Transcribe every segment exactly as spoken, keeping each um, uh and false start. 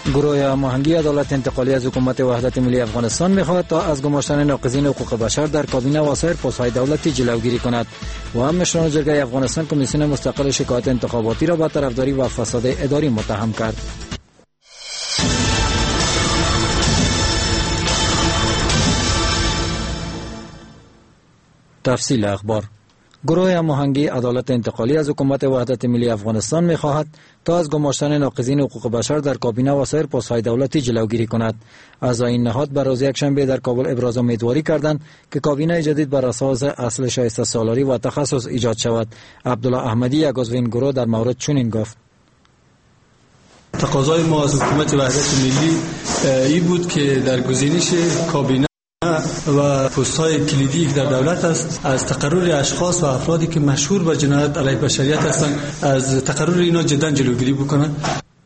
گروه هماهنگی عدالت انتقالی از حکومت وحدت ملی افغانستان می‌خواهد تا از گماشتن ناقضین حقوق بشر در کابینه و سایر پست‌های دولتی جلوگیری کند و هم مشران جرگه افغانستان کمیسیون مستقل شکایت انتخاباتی را با طرفداری و فساد اداری متهم کرد. تفصیل اخبار. گروه هماهنگی عدالت انتقالی از حکومت وحدت ملی افغانستان می‌خواهد تا از گماشتن ناقضین حقوق بشر در کابینه و سایر پست‌های دولتی جلوگیری کند. اعضای این نهاد بر روز یکشنبه در کابل ابراز امیدواری کردند که کابینه جدید بر اساس اصل شایسته سالاری و تخصص ایجاد شود. عبدالله احمدی یک عضو این گروه در مورد چنین گفت: تقاضای ما از حکومت وحدت ملی این بود که در گزینش کابینه و پست‌های کلیدی در دولت است از تقرر اشخاص و افرادی که مشهور به جنایت علیه بشریت هستند از تقرر اینا جدا جلوگیری بکنند.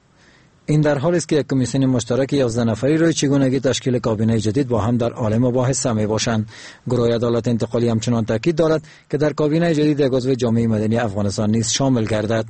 این در حالی است که یک کمیسیون مشترک یازده نفری روی چگونگی تشکیل کابینه جدید با هم در حال مباحثه می باشند. گروه عدالت انتقالی همچنان تاکید دارد که در کابینه جدید یک عضو جامعه مدنی افغانستان نیز شامل گردد.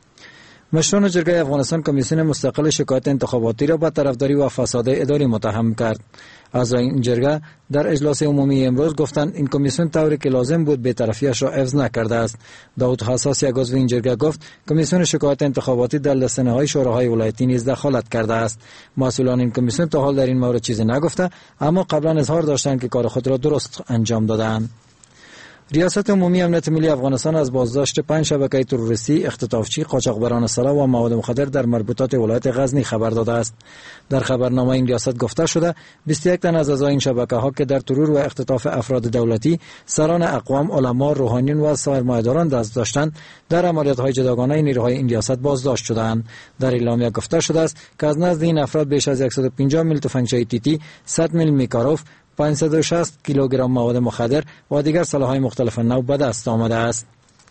مشران جرگه افغانستان کمیسیون مستقل شکایت انتخاباتی را با طرفداری و فساد اداری متهم کرد. اعضای این جرگه در اجلاس عمومی امروز گفتند این کمیسیون طوری که لازم بود بی‌طرفی‌اش را حفظ نکرده است. داود حساس یک عضو این جرگه گفت کمیسیون شکایت انتخاباتی در لسنه‌های شوراهای ولایتی نیز دخالت کرده است. مسئولان این کمیسیون تا حال در این مورد چیزی نگفته، اما قبلا اظهار داشتند که کار خود را درست انجام دادند. ریاست عمومی امنیت ملی افغانستان از بازداشت پنج شبکه تروریستی، اختطافچی، قاچاقبران سلاح و مواد مخدر در مربوطات ولایت غزنی خبر داده است. در خبرنامه این ریاست گفته شده بیست و یک تن از اعضای این شبکه‌ها که در ترور و اختطاف افراد دولتی، سران اقوام، علما، روحانیون و سرمایه‌داران دست داشتند، در عملیات‌های جداگانه نیروهای این ریاست بازداشت شدند. در اعلامیه گفته شده است که از نزد این افراد بیش از صد و پنجاه میل تفنگچی تیتی، صد میل میکاروف، پانصد و شصت کیلوگرم مواد مخدر و دیگر سلاح‌های مختلف نوع به دست آمده است.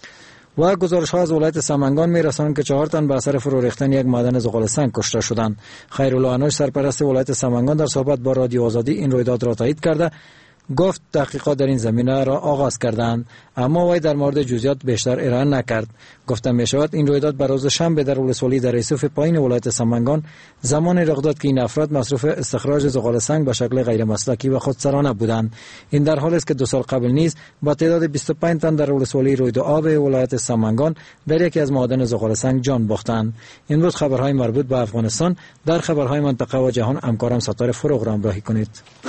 و گزارش‌ها از ولایت سمنگان می‌رسانند که چهار تن به اثر فرو ریختن یک معدن زغال سنگ کشته شدند. خیرالله انوش سرپرست ولایت سمنگان در صحبت با رادیو آزادی این رویداد را تایید کرده گفت تحقیقات در این زمینه را آغاز کردند، اما وی در مورد جزئیات بیشتر ارائه نکرد. گفتم می‌شود این رویداد بر روز شنبه در ولسوالی در ایسوف پایین ولایت سمنگان زمان رخ داد که این افراد مصروف استخراج زغال سنگ به شکل غیر مسلکی و خودسرانه بودند. این در حالی است که دو سال قبل نیز با تعداد بیست و پنج تن در ولسوالی رویدو آب ولایت سمنگان در یکی از معادن زغال سنگ جان باختند. این بود خبرهای مربوط به افغانستان. در خبرهای منطقه و جهان همکارم ستاره فروغ را همراهی کنید.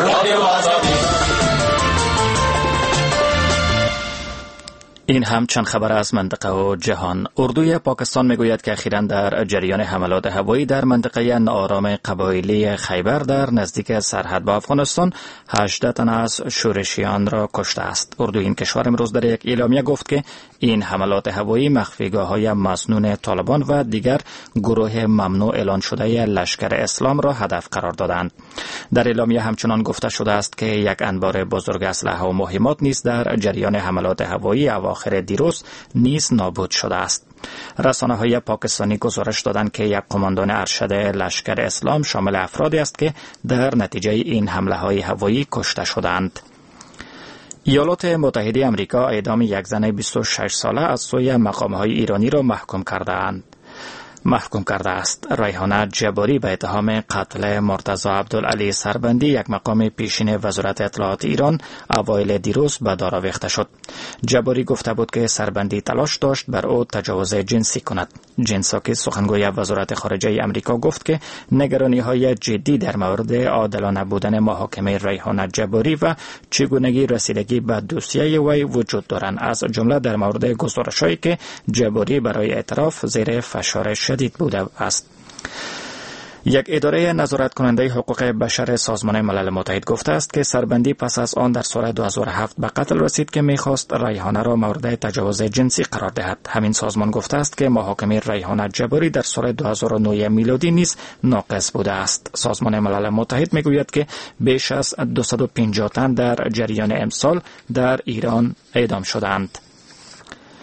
این هم چند خبر از منطقه و جهان. اردوی پاکستان میگوید که اخیراً در جریان حملات هوایی در منطقه ناآرام قبایلی خیبر در نزدیک سرحد با افغانستان هجده تن از شورشیان را کشته است. اردوی این کشور امروز در یک اعلامیه گفت که این حملات هوایی مخفیگاه‌های مسنون طالبان و دیگر گروه ممنوع اعلان شده لشکر اسلام را هدف قرار دادند. در اعلامیه همچنان گفته شده است که یک انبار بزرگ اسلحه و مهمات نیز در جریان حملات هوایی اواخر دیروز نیز نابود شده است. رسانه‌های پاکستانی گزارش دادند که یک قماندان ارشد لشکر اسلام شامل افرادی است که در نتیجه این حمله‌های هوایی کشته شدند. ایالات متحده آمریکا اعدام یک زن بیست و شش ساله از سوی مقام‌های ایرانی را محکوم کرده‌اند. محکوم کرده است. ریحانه جباری به اتهام قتل مرتضی عبدالعلی سربندی، یک مقام پیشین وزارت اطلاعات ایران، اوایل دیروز به دار آویخته شد. جباری گفته بود که سربندی تلاش داشت بر او تجاوز جنسی کند. جین ساکی سخنگوی وزارت خارجه آمریکا گفت که نگرانی‌های جدی در مورد عادلانه بودن محاکمه ریحانه جباری و چگونگی رسیدگی به دوسیه وی وجود دارند، از جمله در مورد گزارش‌هایی که جباری برای اعتراف زیر فشار شدید بوده است. یک اداره نظارت کننده حقوق بشر سازمان ملل متحد گفته است که سربندی پس از آن در سال دو هزار و هفت به قتل رسید که می‌خواست ریحانه را مورد تجاوز جنسی قرار دهد. همین سازمان گفته است که محاکمه ریحانه جباری در سال دو هزار و نه میلادی نیز ناقص بوده است. سازمان ملل متحد میگوید که بیش از دویست و پنجاه تن در جریان امسال در ایران اعدام شدند.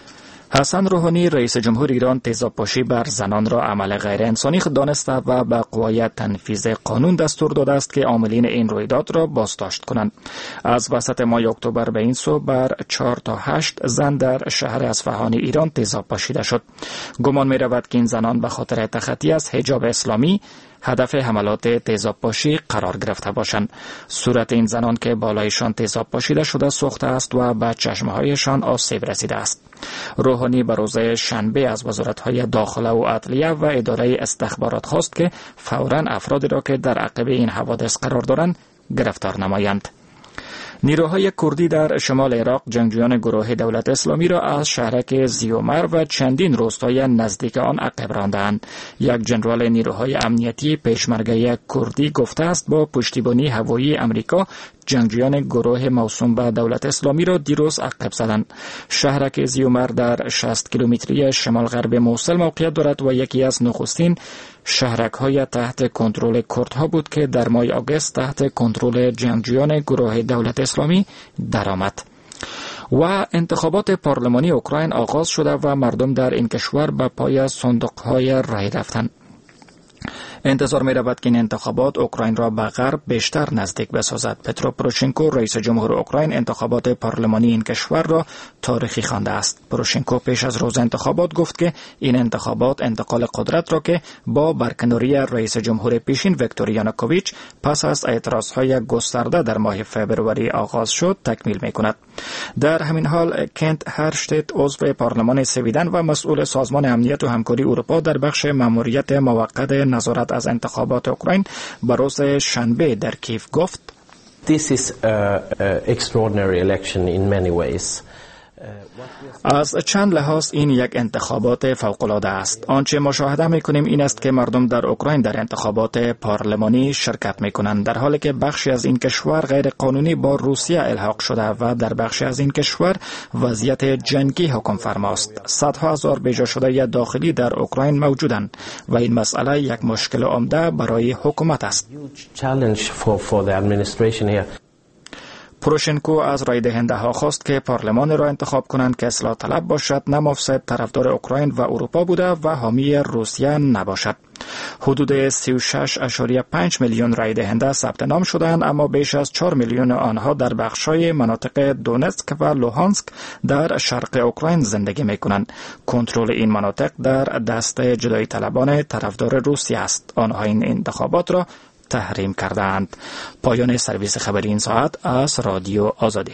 حسن روحانی رئیس جمهور ایران تیزاب‌پاشی بر زنان را عمل غیر انسانی دانسته و به قوای تنفیذ قانون دستور داده است که عاملین این رویداد را بازداشت کنند. از وسط ماه اکتبر به این سو بر چهار تا هشت زن در شهر اصفهان ایران تیزاب پاشیده شد. گمان می رود که این زنان به خاطر تخطی از حجاب اسلامی هدف حملات تیزاب‌پاشی قرار گرفته باشند. صورت این زنان که بالایشان تیزاب پاشیده شده سوخته است و به چشمهایشان آسیب رسیده است. روحانی به روز شنبه از وزارت‌های داخله و عدلیه و اداره استخبارات خواست که فوراً افرادی را که در عقب این حوادث قرار دارند گرفتار نمایند. نیروهای کردی در شمال عراق جنگجویان گروه دولت اسلامی را از شهرک زیومر و چندین روستای نزدیک آن عقب راندند. یک جنرال نیروهای امنیتی پیشمرگه کردی گفته است با پشتیبانی هوایی امریکا جنگجویان گروه موسوم به دولت اسلامی را دیروز عقب زدند. شهرک زیومر در شصت کیلومتری شمال غرب موصل موقعیت دارد و یکی از نخستین شهرک های تحت کنترل کردها بود که در ماه آگوست تحت کنترل جنگجویان گروه دولت اسلامی درآمد. و انتخابات پارلمانی اوکراین آغاز شده و مردم در این کشور به پای صندوق‌های رای رفتند. انتظار می رود که این انتخابات اوکراین را به غرب بیشتر نزدیک بسازد. پترو پروشنکو رئیس جمهور اوکراین انتخابات پارلمانی این کشور را تاریخی خوانده است. پروشنکو پیش از روز انتخابات گفت که این انتخابات انتقال قدرت را که با برکناری رئیس جمهور پیشین ویکتور یانوکوویچ پس از اعتراضهای گسترده در ماه فوریه آغاز شد تکمیل می کند. در همین حال کنت هرشتت عضو پارلمان سویدن و مسئول سازمان امنیت و همکاری اروپا در بخش ماموریت موقت نظارت از انتخابات اوکراین به روز شنبه در کیف گفت This is a, a extraordinary election in many ways. از چند لحاظ این یک انتخابات فوق‌العاده است. آنچه مشاهده می‌کنیم این است که مردم در اوکراین در انتخابات پارلمانی شرکت می‌کنند در حالی که بخشی از این کشور غیر قانونی با روسیه الحاق شده و در بخشی از این کشور وضعیت جنگی حکم فرماست. صدها هزار بیجا شده داخلی در اوکراین موجودند و این مسئله یک مشکل عمده برای حکومت است. پروشنکو از رای دهنده ها خواست که پارلمان را انتخاب کنند که اصلاح طلب باشد، نه مفسد، طرفدار اوکراین و اروپا بوده و حامی روسیه نباشد. حدود سی و شش ممیز پنج میلیون رای دهنده ثبت نام شدند، اما بیش از چهار میلیون آنها در بخش‌های مناطق دونتسک و لوهانسک در شرق اوکراین زندگی می‌کنند. کنترل این مناطق در دست جدایی طلبان طرفدار روسیه است. آنها این انتخابات را تحریم کردند. پایان سرویس خبری این ساعت از رادیو آزادی.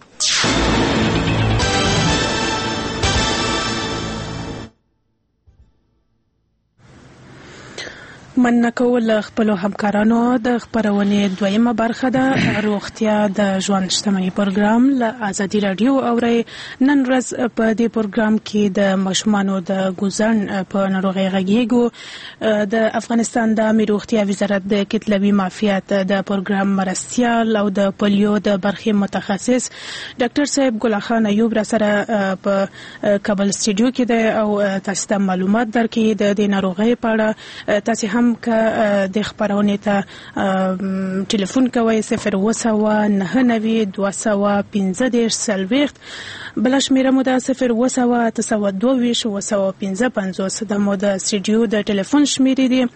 من کول خپل همکارانو د خبرونې دویمه برخه ده روغتیا د ژوند شتمنۍ پروګرام له ازادي رادیو اوري. نن ورځ په دې پروګرام کې د ماشومانو د ګوزن په ناروغۍ غږیږو. د افغانستان د عامه روغتیا وزارت د کتلوي معافیت د پروګرام مرستیال او د پولیو د برخې متخصص ډاکټر صاحب ګل خان ایوب را سره په کابل سټوډیو کې ده او تاسو ته معلومات درکړي د دې ناروغۍ په اړه. تاسو هم که د خبرونې ته ټلیفون کوئ صفر اوه سوه نهه نوي دوه سوه پنځه دېرش څلوېښت، بله شمېره مو ده صفر اوه سوه اته سوه دوه ویشت اوه سوه پنځه پنځوس. دا مو د سټوډیو د ټلیفون شمېرې دي.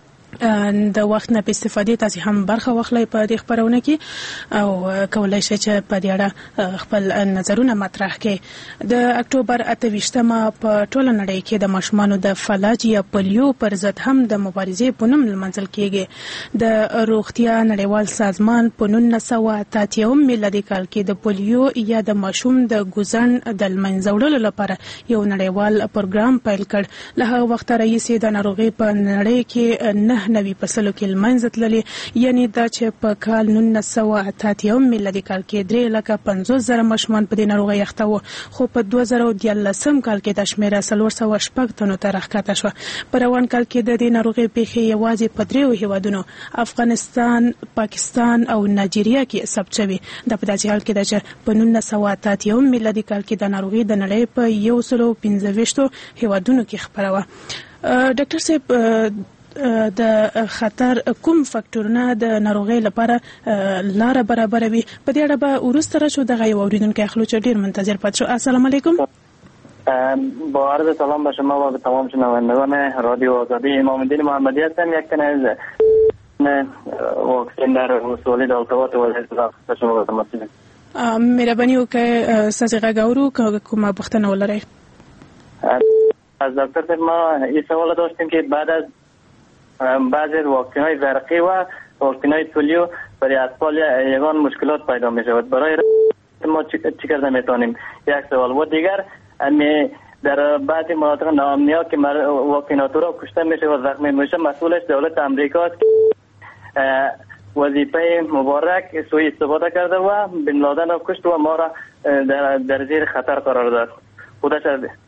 د وخت نه په استفادې تاسو هم برخه واخلئ په دې خبرونه کې او کولای شئ چې په دې اړه خپل نظرونه مطرح کړئ. د اکتوبر اته ویشتمه په ټوله نړۍ کې د ماشومانو د فلج یا پولیو پر ضد هم د مبارزې په نوم لمانځل کېږي. د روغتیا نړیوال سازمان په نولس سوه اته اتیا میلادي کال کې د پولیو یا د ماشوم د ګوزن د له منځه وړلو لپاره یو نړیوال پروګرام پیل کړ. له هغه وخته راهیسې د ناروغۍ په نړۍ کې نه نوي فصلو کې لمنځه تللي، یعنی دا چې په کال نولس سوه اته اتیا میلادي کال کې درې لکه پنځوس زره ماشومان په دې ناروغۍ اخته وو، خو په دوه زره دیارلسم کال کې دا شمېره څلور سوه شپږ تنو ته راښکته شوه. په روان کال کې د دې ناروغۍ پیښې یوازې په دریو هیوادونو افغانستان، پاکستان او نایجیریا کې ثبت شوي. دا په داسې حال کې ده چې په نولس سوه اته اتیا میلادي کال کې د ناروغۍ د نړۍ په یو سلو پنځه ویشتو هیوادونو کې خپره وه. ډاکټر صاحب، د خطر کوم فاکټورونه د ناروغۍ لپاره لاره برابروي؟ په دې اړه به وروسته راشو. دغه یو اورېدونکی اخلو چې ډېر منتظر پاتې شو. السلام علیکم. با عرض سلام به شما و به تمام شنوندگان رادیو آزادی. امام الدین محمدی هستم، یک تن از واکسین در وسولی دولتوات وزیر به شما گفتم. مهرباني وکړئ ستاسو غږ اورو که کومه پوښتنه ولرئ. از دکتر صاحب ما این سوال داشتیم که بعد از بعضی واکسین های زرقی و واکسین های پولیو برای اطفال یگان مشکلات پیدا می شود، برای ما چی کرده میتونیم؟ یک سوال. و دیگر در بعضی مناطق ناامنیا که واکسیناتور را کشته میشه و زخمی میشه، مسئولش دولت امریکا است که وظیفه مبارک سوء استفاده کرده و بن لادن را کشت و ما را در, در زیر خطر قرار داد. خودش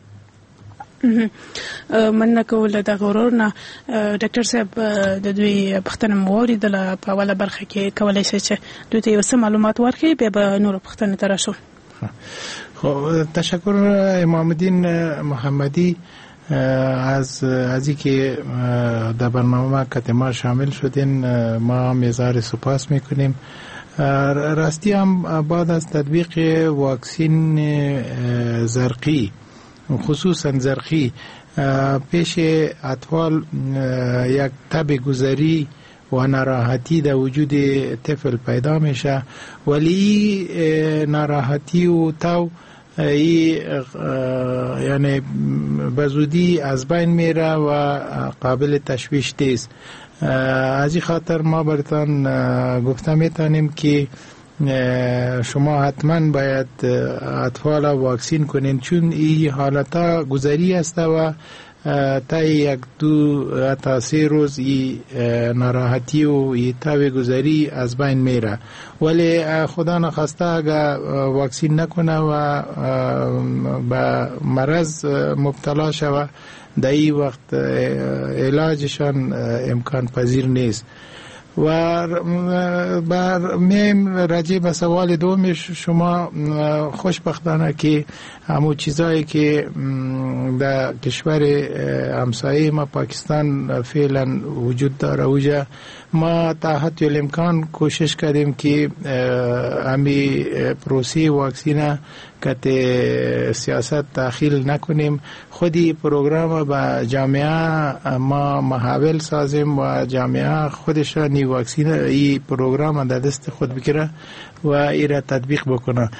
مننه کول د غرور نه ډاکټر صاحب د دوی پښتنه موري د په اوله برخه کې کولای شي چې دوی ته یو معلومات ورکړي، بیا به نور پښتنه تر شو. خب تشکر امام الدین محمدی از از اینکه در برنامه که ما شامل شدین. ما هم اظهار سپاس میکنیم. راستی هم بعد از تطبیق واکسین زرقی، خصوصا زرقی، پیش اطفال یک تب گذری و ناراحتی در وجود طفل پیدا میشه، ولی ناراحتی و تو ای یعنی بزودی از بین میره و قابل تشویش نیست. از این خاطر ما براتون گفته میتونیم که شما حتما باید اطفال واکسین کنین، چون این حالتا گذری است و تا یک دو تا سه روز ای ناراحتی و ای تاب گذری از بین میره. ولی خدا نخواسته اگر واکسین نکنه و به مرض مبتلا شوه، در این وقت علاجشان امکان پذیر نیست. و بر میم راجع به سوال دومش، شما خوشبختانه که همون چیزایی که در کشور همسایه ما پاکستان فعلا وجود داره اوجا، ما تا حد الامکان کوشش کردیم که همی پروسی واکسینه که سیاست داخل نکنیم. خودی پروگرام با جامعه ما محاول سازیم و جامعه خودش نی واکسین ای پروگرام در دست خود بگیره و ای را تطبیق بکنه.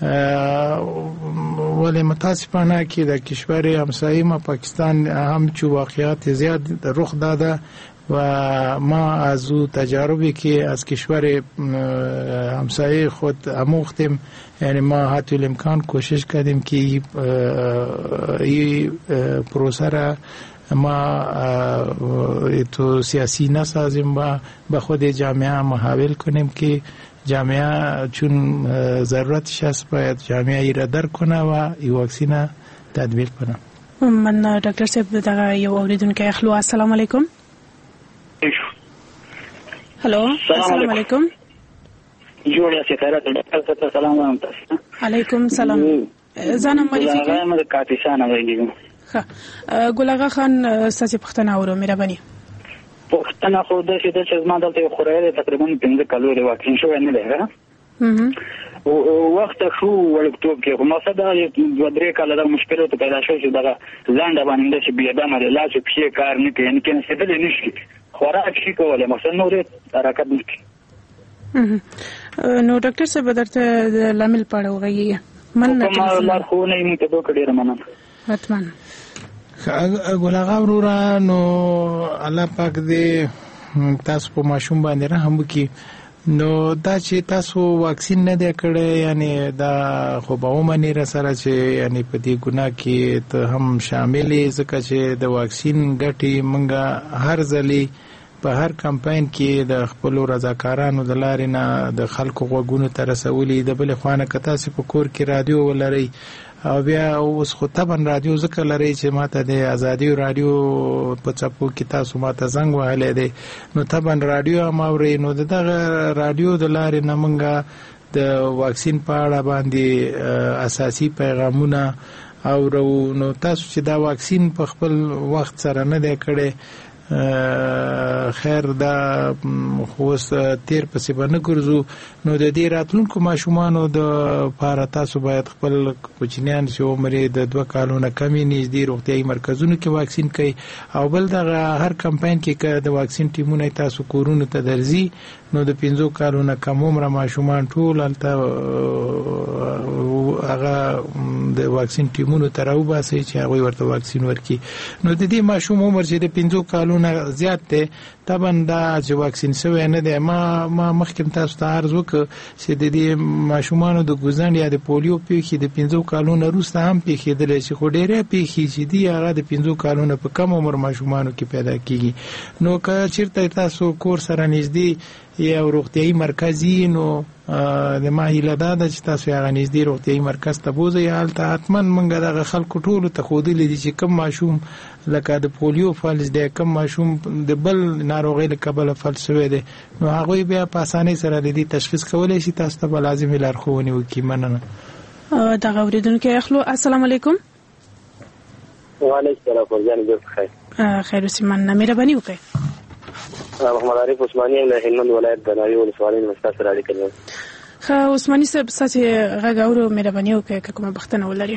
ولی متاسفانه که در کشور همسایه ما پاکستان همچو واقعات زیاد رخ داده و ما از او تجاربی که از کشور همسایه خود آموختیم، یعنی ما حتی الامکان کوشش کردیم که این پروسه را ما تو سیاسی نسازیم و به خود جامعه محاول کنیم که جامعه چون ضرورتش هست باید جامعه ای را درک کنه و این واکسین تطبیق کنه. من ډاکټر صاحب دغه یو اوریدونکو اخلو. السلام علیکم. هلو السلام علیکم. جوړه ستاره ډاکټر سلام علیکم. علیکم سلام. ځانم معرفي کړئ. زه د کاپیسان غږیږم. ښه ګل اغا خان ستاسو پوښتنه اورو مهرباني. پوښتنه خو د څه د چې زما دلته خورای تقریبا پنځه کالوري واکسین شوی نه دی ها. او وخت شو ولکتوب کې کومه صدا د درې کال د مشکلات پیدا شو چې دغه ځانډ باندې چې بیا د مر علاج په کار نه کوي، ان کې څه دل نشي خوراک شي کولای مثلا نور حرکت نه کوي. نو ډاکټر صاحب درته لامل پاړو غي من نه کومه خو نه یې ته دوه ډیر مننه. حتما ګلغا ورورا نو الله پاک دې تاسو په ماشوم باندې رحم وکړي. نو دا چې تاسو واکسین نه دی کړی، یعنی دا خو به ومني را سره چې یعنی په دې ګناه کې ته هم شاملې، ځکه چې د واکسین ګټې مونږه هر ځلې په هر کمپاین کې د خپلو رضاکارانو د لارې نه د خلکو غوږونو ته رسولي. د بلې خوا نه که تاسې په کور کې رادیو ولرئ او بیا اوس خو طبعا رادیو ځکه لرئ چې ماته د ازادي رادیو په څپو کې تاسو ماته زنګ وهلی دی، نو طبعا رادیو هم اورئ. نو د دغه رادیو د لارې نه مونږه د واکسین په اړه باندې اساسي پیغامونه اورو. نو تاسو چې دا واکسین په خپل وخت سره نه دی کړی، خیر دا خو تیر پسې به نه ګرځو نو د دې راتلونکو ماشومانو د پاره تاسو باید خپل کوچنیان چې عمر یې د دوه کالو نه کم وي نږدې روغتیایي مرکزونو کې واکسین کوي او بل دغه هر کمپاین کې که د واکسین ټیمونه تاسو کورونو ته درځي نو د پنځو کالو نه کم عمره ماشومان ټول هلته هغه د واکسین ټیمونو ته راوباسئ چې هغوی ورته واکسین ورکړي نو د دې ماشوم عمر چې د پنځو کالو نه زیات دی طبعا دا چې واکسین شوی نه دی ما ما مخکې تاسو ته عرض وکړ چې د دې ماشومانو د ګوزڼ یا د پولیو پیښې د پنځو کالو نه وروسته هم پیښېدلی چې خو ډېرې پیښې چې دي هغه د پنځو کالو نه په کم عمر ماشومانو کې پیدا کېږي نو که چېرته تاسو کور سره نږدې یو روغتیایي مرکز یي نو د ما هیله دا ده چې تاسو هغه نږدې روغتیایي مرکز ته بوځئ هلته حتما موږ دغه خلکو ټولو ته ښودلی دي چې کوم ماشوم لکه د پولیو فلج دی کوم ماشوم د بل ناروغۍ له کبله فلج شوی دی نو هغوی بیا په اسانۍ سره د دې تشخیص کولی شي تاسو ته به لازمې لارښوونې وکړي مننه دغه اورېدونکی اخلو السلام علیکم وعلیکم السلام فرجان جوړ خیر خیر اوسې مننه مهرباني وکړئ محمد عارف عثماني له هلمند ولایت د ناوې ولسوالۍ نه ستاسو سره اړیکه لرم ښه عثماني صاحب ستاسې غږ اورو مهرباني وکړئ که کومه بښتنه ولري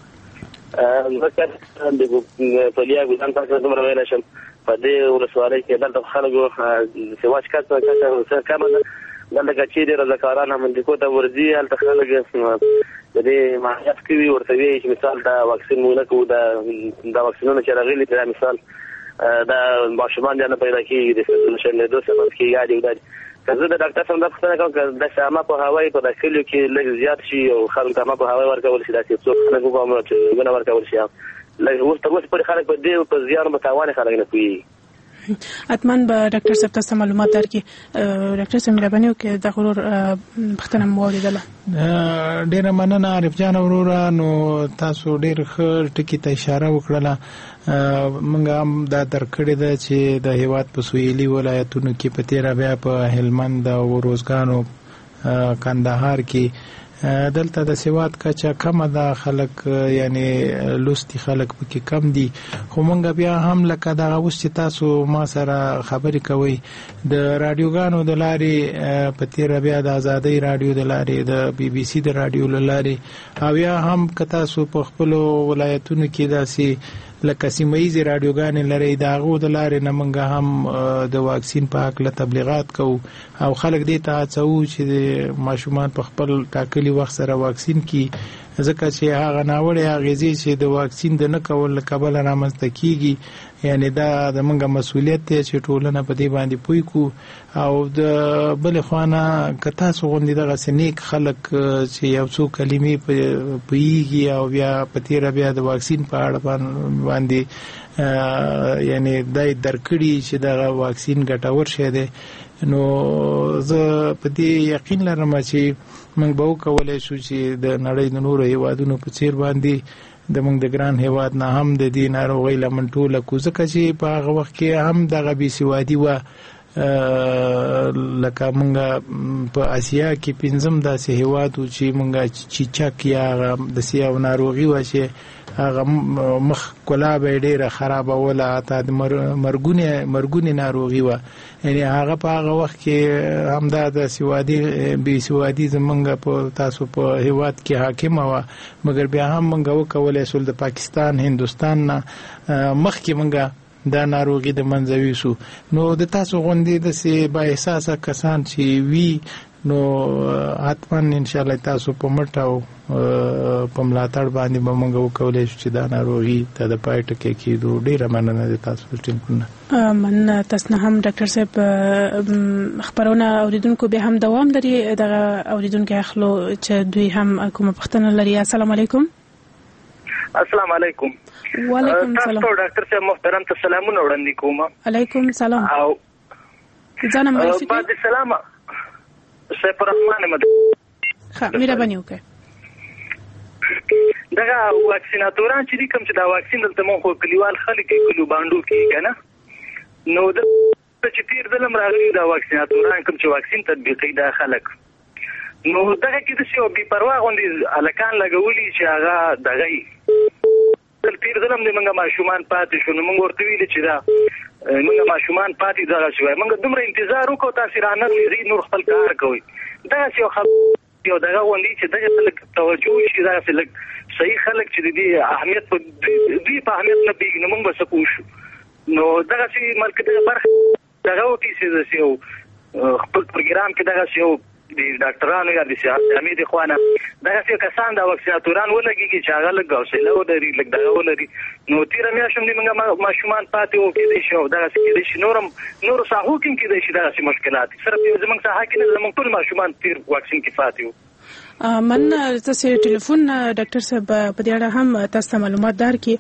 مکه د پلیا ګلان تاسو دومره ویلی شم په دې ولسوالۍ کې دلته خلکو سواج کس کمه ده دلته که چیرې رضاکاران همندیکو ته ورځي هلته خلک د دې ماهیت کوي ورته وایي چې مثال دا واکسین مو نه کوو دا واکسینونه چې راغلي دا مثال دا ماشومان نه پیدا کېږي د شنېدو سبب کېږي یا دې که زه د ډاکټر صاحب دا پوښتنه کوم که داسې عامه پوهاوی په دا کلیو کې لږ زیات شي او خلکو ته عامه پوهاوی ورکول شي داسې څوک خلک وګورم چې ونه ورکول شي لږ اوس تر اوسه پورې خلک په دې په زیان په تاوان خلک نه پوهېږي حتما به ډاکټر صاحب تاسو معلومات درکړي ډاکټر صاحب مهرباني وکړئ د غرور پوښتنه مو واورېدله ډېره مننه عارف جان وروره نو تاسو ډېر ښه ټکي ته اشاره وکړله موږ هم دا درکړې ده چې د هېواد په سویلي ولایتونو کې په تېره بیا په هلمند او روزګان او کندهار کې دلته د سواد کچه کمه ده خلک یعنی لوستي خلک پکې کم دي خو مونږ بیا هم لکه دغه اوس چې تاسو ما سره خبرې کوئ د راډیوګانو د لارې په تېره بیا د ازادۍ راډیو د لارې د بي بي سي د راډیو له لارې او یا هم که تاسو په خپلو ولایتونو کې داسې لکه سیمه ییزې راډیوګانې لرئ د هغو د لارې نه موږ هم د واکسین په هکله تبلیغات کوو او خلک دې ته هڅوو چې د ماشومان په خپل ټاکلي وخت سره واکسین کړي ځکه چې هغه ناوړې اغېزې چې د واکسین د نه کولو له کبله رامنځته کېږي یعنی دا زموږ مسؤلیت دی چې ټولنه په دې باندې پوه کړو او د بلې خوا نه که تاسو غوندې دغسې نیک خلک چې یو څو کلمې پوهېږي او بیا په تېره بیا د واکسین په اړه باندې یعنی دا یې درکړي چې دغه واکسین ګټور شی دی نو زه په دې یقین لرم چې موږ به وکولی شو چې د نړۍ د نورو هېوادونو په څېر باندې د موږ د ګران هېواد نه هم د دې ناروغۍ لمن ټوله کړو ځکه چې په هغه وخت کې هم دغه بېسوادي وه لکه موږ په اسیا کې پنځم داسې هېواد و چې موږ چیچک یا هغه داسې یو ناروغي وه چې هغه مخ کلا به یې ډېره خرابوله حتی د مرګونې ناروغي وه یعنې هغه په هغه وخت کې همدا د سوادي بېسوادي زموږ په تاسو په هېواد کې حاکمه وه مګر بیا هم موږ وکولی شول د پاکستان هندوستان نه مخکې موږ دا ناروغي د منځه یوسو نو د تاسو غوندې داسې با احساسه کسان چې وي نو حتما انشاءالله تاسو په مټ او په ملاتړ باندې به موږ وکولی شو چې دا ناروغي ته د پای ټکی کېدو ډېره مننه د تاسو ټینګونه مننه تاسو نه هم ډاکټر صاحب خبرونه اوریدونکو به هم دوام لري دغه اوریدونکو اخلو چې دوی هم کومه پوښتنه لري السلام علیکم السلام علیکم وعلیکم السلام تاسو ډاکټر صاحب محترم ته سلامونه وړاندې کوم علیکم السلام او ځانم مرسته بعد السلام سیف الرحمن مد ښه مهرباني وکړئ دغه واکسیناتوران چې کوم چې دا واکسین دلته مو خو کلیوال خلک کلو باندې کې کنه نو د چې تیر دلم راغلي دا واکسیناتوران کوم چې واکسین تطبیقي دا خلک نو دغه کې د څه بي پروا غوندي الکان لګولي چې هغه دغه تیر ځلم د موږ ماشومان پاتې شو، نو موږ ورته ویل چې دا موږ ماشومان پاتې دغه شوی، موږ دومره انتظار وکړو تاسې رانغلئ نور خپل کار کوئ. دغسې یو خبر یو دغه غونډې چې دغه خلک توجه وشي، دغسې لږ صحیح خلک چې د دې اهمیت په دوی په اهمیت نه پوهېږي، نو موږ به څه پوه شو. نو دغسې ملک دغه برخه دغه وکړي چې داسې یو خپل پروګرام کې دغسې یو د ډاکټرانو یا د سیاسي د خوانه دغسې کسان د واکسیناتوران ولګېږي چې هغه لږ حوصله ولري، لږ دغه ولري. نو تېره میاشت هم د موږ ماشومان پاتې وو، کېدای شي او دغسې کېدای شي نور هم نورو ساحو کې هم کېدای شي دغسې مشکلات. صرف یو زموږ ساحه کې نه، زموږ ټول ماشومان تېر واکسین کې پاتې وو. من تاسو ټلیفون ډاکټر صاحب په دې اړه هم تاسو معلومات درکړي.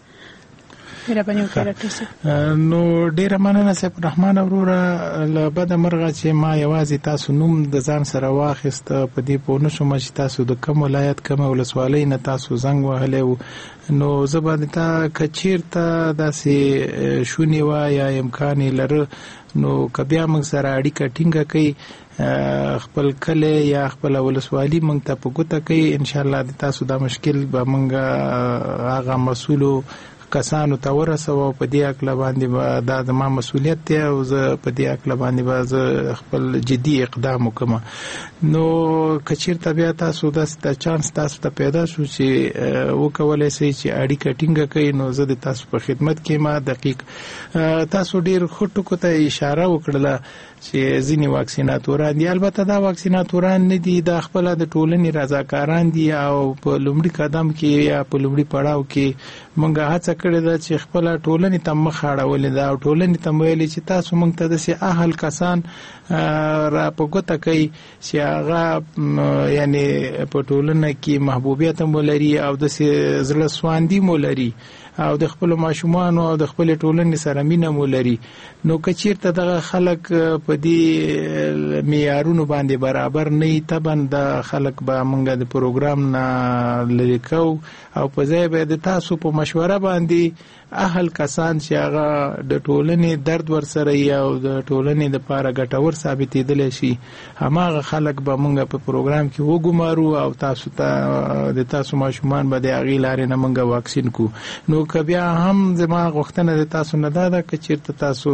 نو ډیره مننه صاحب الرحمن وروره. له بده مرغه چې ما یوازې تاسو نوم د ځان سره واخیست، په دې پوه نه شوم چې تاسو د کوم ولایت کوم ولسوالۍ نه تاسو زنګ وهلی و. نو زه باندې تا که چېرته داسې شونې وه یا امکان یې لره، نو که بیا موږ سره اړیکه ټینګه کوي، خپل کلی یا خپل ولسوالي موږ ته په ګوته کوي، انشاءالله د تاسو دا مشکل به موږ هغه مسؤلو کسانو ته ورسوو. په دې اکله باندې به دا زما مسؤلیت دی او زه په دې اکله باندې به زه خپل جدي اقدام وکړم. نو که چېرته بیا تاسو داسې د چانس تاسو ته پیدا شو چې وکولی شئ چې اړیکه ټینګه کوئ، نو زه د تاسو په خدمت کې ما. دقیق تاسو ډېر ښه ټکو ته اشاره وکړله چې ځینې واکسیناتوران دي. البته دا واکسیناتوران نه دي، دا خپله د ټولنې رضاکاران دي او په لومړي قدم کې یا په لومړي پړاو کې موږ هڅه کړې ده چې خپله ټولنې ته مخ اړولې ده او ټولنې ته ویلې چې تاسو موږ ته داسې اهل کسان را په ګوته کوي چې هغه یعنې په ټولنه کې محبوبیت هم ولري او داسې زړه سواندي مو لري او د خپل ماشومان او د خپل ټولنې سره مینه مو لري. نو که چېرته دغه خلک په دې معیارونو باندې برابر نه وي، طبعا د خلک به موږ د پروګرام نه لرې کوو او په ځای به د تاسو په مشوره باندې اهل کسان چې هغه د ټولنې درد ورسره یا او د ټولنې لپاره ګټور ثابتېدلی شي، هماغه خلک به موږ په پروګرام کې وګمارو او تاسو ته د تاسو ماشومان به د هغې لارې نه موږ واکسین کړو. نو که بیا هم زما غوښتنه د تاسو نه دا ده که چېرته تاسو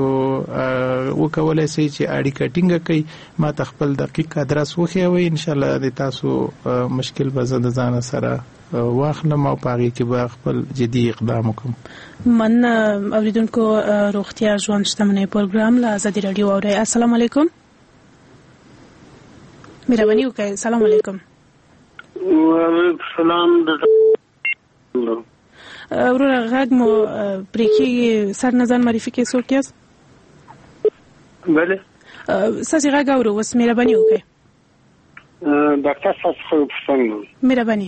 وکولی شئ چې اړیکه ټینګه کوئ، ما ته خپل دقیق ادرس وښیوئ، انشاءالله د تاسو مشکل به زه د ځانه سره واخلم او په هغې کې به خپل جدي اقدام وکړم. من اوریدونکو روغتیا ژوند شتمنۍ پروګرام له ازادي راډیو اورئ. السلام علیکم. مهرباني وکړئ. السلام علیکم. وعلیکم السلام. وروره غږ مو پرې کېږي، سر نه ځان معرفي کړئ، څوک یاست؟ بله ستاسې غږ اورو، اوس مهرباني وکړئ. ډاکټر صاحب څخه پوښتنه. مهرباني.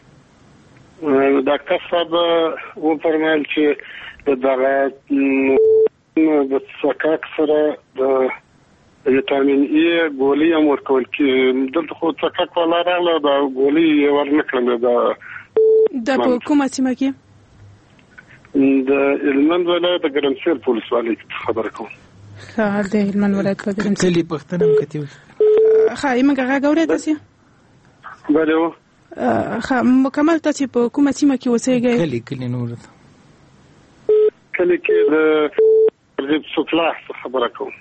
ډاکټر صاحب وفرمایل چې دغه د څکاک سره د ویټامین ای ګولۍ هم ورکول کېږي. دلته خو څکاک والا راغله، دا ګولۍ یې ورنکړله. دا په کومه سیمه کې؟ د هلمند ولایت د ګرمسیر په ولسوالۍ کې خبره کوم. ښه، د هلمند ولایت په ګرمسیر. کلي پوښتنه هم کتې وکړه. ښه، موږ غږ اورئ تاسې؟ بله و. ښه، مکمل تاسې په کومه سیمه کې اوسېږئ؟ کلي کلي نور کلي کې د غیب سفلاح خبره کوم.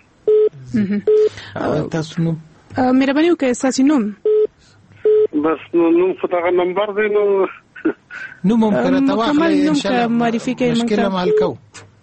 تاسو نوم؟ مهرباني وکړئ ستاسې نوم. بس نوم خو دغه نمبر دی، نو نوم هم که راته واخلئ انشاءالله معرفي کوئ، مشکل هم حل کوو.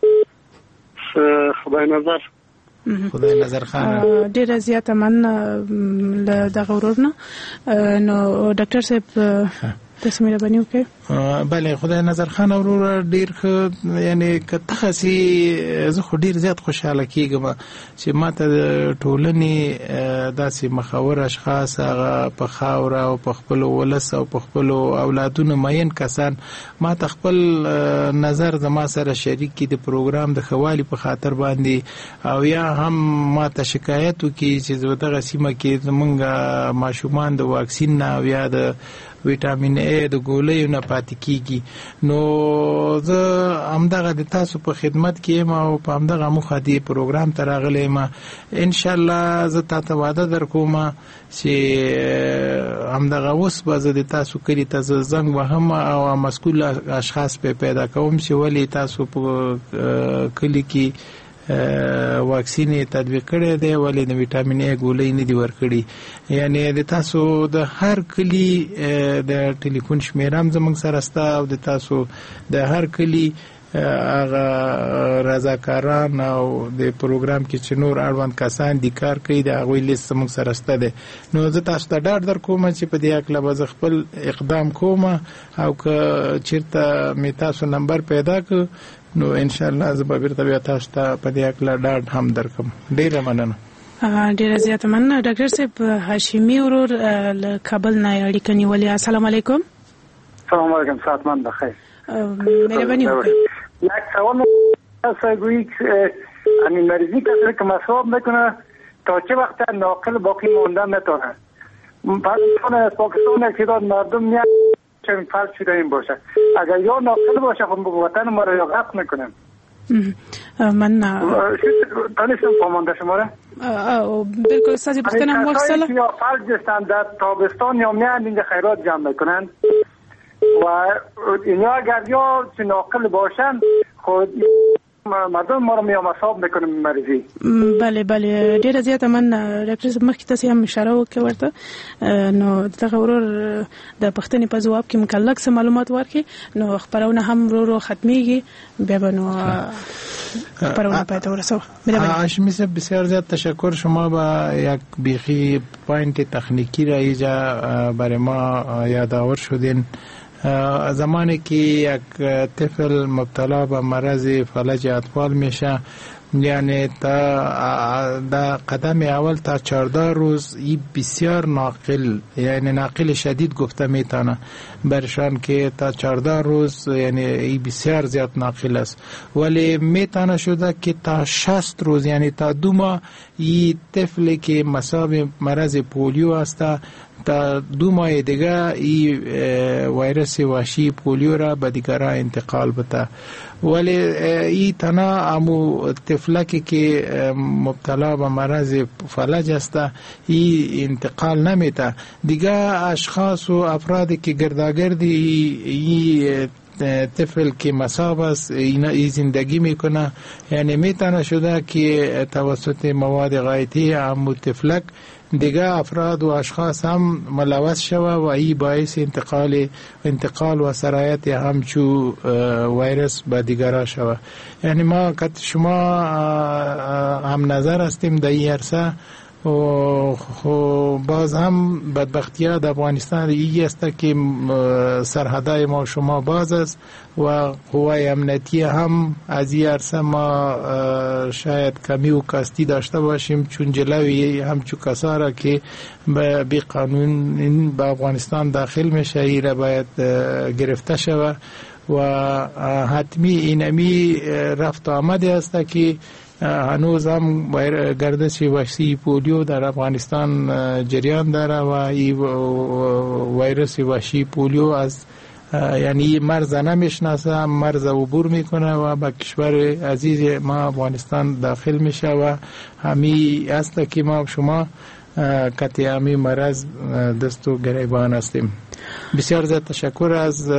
خدای نظر خدای نظر خان ډیره زیاته من له دغه ورور نه. نو ډاکټر صاحب تاسو مهرباني وکړئ. بله، خدای نظر خان ورور ډیر ښه، یعنی که تخصي زه خو ډیر زیات خوشحاله کېږم چې ما ته د ټولنې داسې مخور اشخاص هغه په خاوره او په خپلو ولس او په خپلو اولادونو مین کسان ما ته خپل نظر زما سره شریک کړي د پروګرام د ښه والي په خاطر باندې، او یا هم ما ته شکایت وکړي چې دغه سیمه کې زمونږ ماشومان د واکسین نه او یا د ویټامین ای د ګولیو نه پاتې کیږي. نو زه همدغه د تاسو په خدمت کې یم او په همدغه موخه دې پروګرام ته راغلی یم. ان شاء الله زه تاسو وعده درکوم چې همدغه اوس به زه د تاسو کلی ته زنګ وهم او مسؤل اشخاص په پیدا کوم چې ولی تاسو په کلی کې واکسین تطبیق کړی دی ولی د ویټامین ای ګولۍ نه دی ورکړي. یعنی د تاسو د هر کلی د ټلیفون شمیرم زموږ سره سته او د تاسو د هر کلی هغه رضاکاران او د پروګرام کې چې نور اړوند کسان دي کار کوي د هغوی لیست زموږ سره شته دی. نو زه تاسو ته ډاډ درکوم چې په دې هکله به زه خپل اقدام کوم او که چېرته مې تاسو نمبر پیدا کړ نو ان شاء الله زه به بیرته بیا تاسو ته په دې هکله ډاډ هم درکړم. ډېره مننه. ډېره زیاته مننه. ډاکټر صاحب هاشمي ورور له کابل نه اړیکه نیولې. السلام علیکم. سلام علیکم. ساعتمند بخیر. مهربانی وکړئ. یک سوال سایگویی همین مریضی کسی که مصاب میکنه تا چه وقت ناقل باقی موندن نتونه. بعد پاکستان اقتدار مردم میاد چه فرض شده این باشه. اگر یا ناقل باشه خب وطن ما را یا غرق میکنیم. من تانستم فهمانده شما را؟ بلکل استازی پختنم وقت یا فرض هستند در تابستان یا میان اینجا خیرات جمع میکنن و اینا اگر یا ناقل باشن خود مردم ما رو میامصاب میکنیم مریضی. بله بله ډیره زیاته من ډاکټر صاحب مخکې تاسو هم اشاره وکړه ورته نو دغه ورور د پښتنې په ځواب کې مکلک څه معلومات ورکړي نو خبرونه هم ورو ورو ختميږي بیا به نو خبرونه پای ته ورسو. هاشمی صاحب بسیار زیاد تشکر. شما با یک بیخی پوینت تکنیکی را اینجا برای ما یادآور شدین. زمانی که یک طفل مبتلا به مرض فلج اطفال میشه یعنی تا در قدم اول تا چهارده روز این بسیار ناقل یعنی ناقل شدید گفته میتونه برشان که تا چهارده روز یعنی این بسیار زیاد ناقل است ولی میتونه شده که تا شصت روز یعنی تا دو ماه این طفلی که مصاب مرض پولیو است تا دو ماه دیگه این ویروس وحشی پولیو را به دیگران انتقال بده ولی این تنها امو طفلکی که مبتلا به مرض فلج است این انتقال نمیده دیگه اشخاص و افرادی که گرداگردی این طفل که مصاب است این زندگی میکنه یعنی میتونه شده که توسط مواد غایطی امو طفلک دیگه افراد و اشخاص هم ملوث شوه و این باعث انتقال انتقال و سرایت همچو ویروس به دیگران شوه. یعنی ما که شما هم نظر هستیم در این عرصه و باز هم بدبختی ها در افغانستان این است که سرحدهای ما شما باز است و قوای امنیتی هم از این عرصه ما شاید کمی و کاستی داشته باشیم چون جلوی همچو کسا را که بی قانون به افغانستان داخل میشه ای را باید گرفته شود و حتمی اینمی رفت آمده است که هنوز هم گردش وحشی پولیو در افغانستان جریان داره و این ویروس وحشی پولیو از یعنی مرز نمیشناسه مرز عبور میکنه و به کشور عزیز ما افغانستان داخل میشه و همی است که ما شما کتی همی مرز دست و گریبان هستیم. بسیار زیاد تشکر از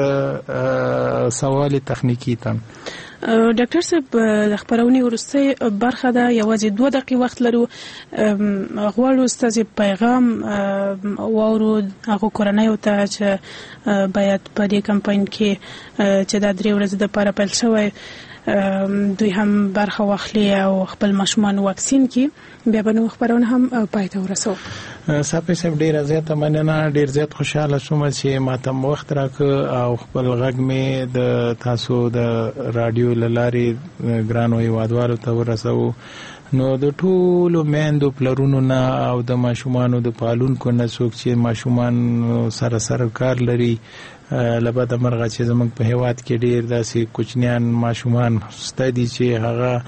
سوال تکنیکی تان. ډاکټر صاحب د خبرونې ورسته برخه ده یوازې دوه دقیقې وخت لرو غواړو ستاسو پیغام واورو هغه کورنۍ ته چې باید په دې کمپاین کې چې د درې ورځې د لپاره پیل شوی دوی هم برخه واخلي او خپل ماشومان واکسین کړي بیا به نو خبرونه هم پای ته ورسو. صاحب صاحب ډیر زیاته مننه ډیر زیات خوشاله شوم چې ماته وخت راک او خپل غږ مې د تاسو د رادیو لارې ګرانو هیوادوالو ته ورسو نو د ټولو میندو پلرونو نه او د ماشومانو د پالونکو نه څوک چې ماشومان سره سره کار لري لبد مرغه چې زموږ په هیواد کې ډیر داسې کوچنیان ماشومان ستدي چې هغه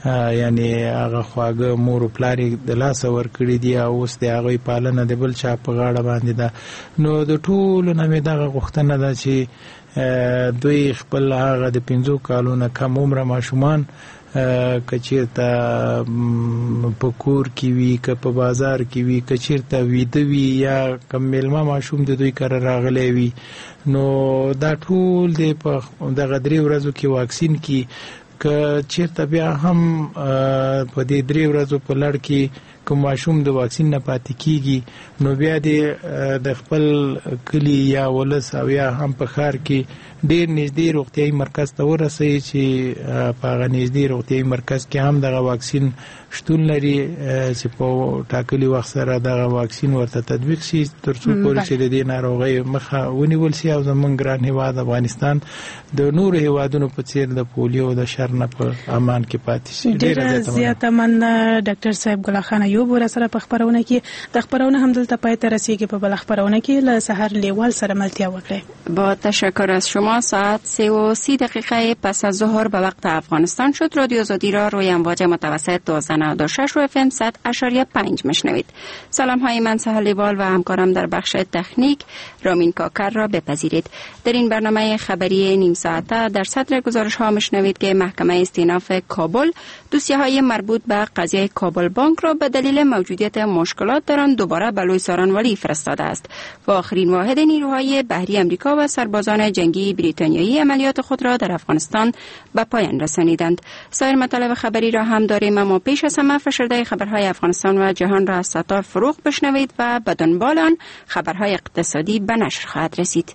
یعنی هغه خواږه مور او پلار د لاس ور کړی دی او اوس د هغه پالنه د بل چا په غاړه باندې ده. نو د ټولو نه مې دغه غوښتنه ده چې دوی خپل هغه د پنځو کالونو کم عمره ماشومان کچیرته په کور کې وي که په بازار کې وي کچیرته ویده وي یا کم میلمه ماشوم د دوی کره راغلی وي نو دا ټول دی په دغه درې ورځو کې واکسین کې که چیرته بیا هم په دې درې ورځو په لړ کې کوم ماشوم د واکسین نه پاتې کیږي نو بیا د خپل کلی یا ولس او یا هم په ښار کې ډیر نږدې روغتیايي مرکز ته ورسوي چې په هغه نږدې روغتیايي مرکز کې هم دغه واکسین شتون لري چې په ټاکلي وخت سره دغه واکسین ورته تطبیق شي تر څو پورې چې د دې ناروغۍ مخه ونیول شي او زموږ ګران هیواد افغانستان د نورو هیوادونو په څیر د پولیو د شر نه په امان کې پاتې شي. ډیره زیاته مننه ډاکټر صاحب ګل خان ایوب ورسره په خبرونه کې د خبرونه هم دلته پای ته رسیدي. په بل خبرونه کې له سحر لیوال سره ملتیا وکړه. با تشکر از شما. ساعت سه و سی دقیقه پس از ظهر به وقت افغانستان شد. رادیو آزادی را روی امواج متوسط دوازده نود و شش و اف ام صد اشاریه پنج میشنوید. سلام های من سحر لیوال و همکارم در بخش تکنیک رامین کاکر را بپذیرید. در این برنامه خبری نیم ساعته در صدر گزارش ها میشنوید که محکمه استیناف کابل دوسیه های مربوط به قضیه کابل بانک را به دلیل موجودیت مشکلات در آن دوباره به لوی سارانوالی فرستاده است و آخرین واحد نیروهای بحری امریکا و سربازان جنگی بریتانیایی عملیات خود را در افغانستان به پایان رسانیدند. سایر مطالب خبری را هم داریم، اما پیش از همه فشرده خبرهای افغانستان و جهان را از ستار فروغ بشنوید و به دنبال آن خبرهای اقتصادی به نشر خواهد رسید.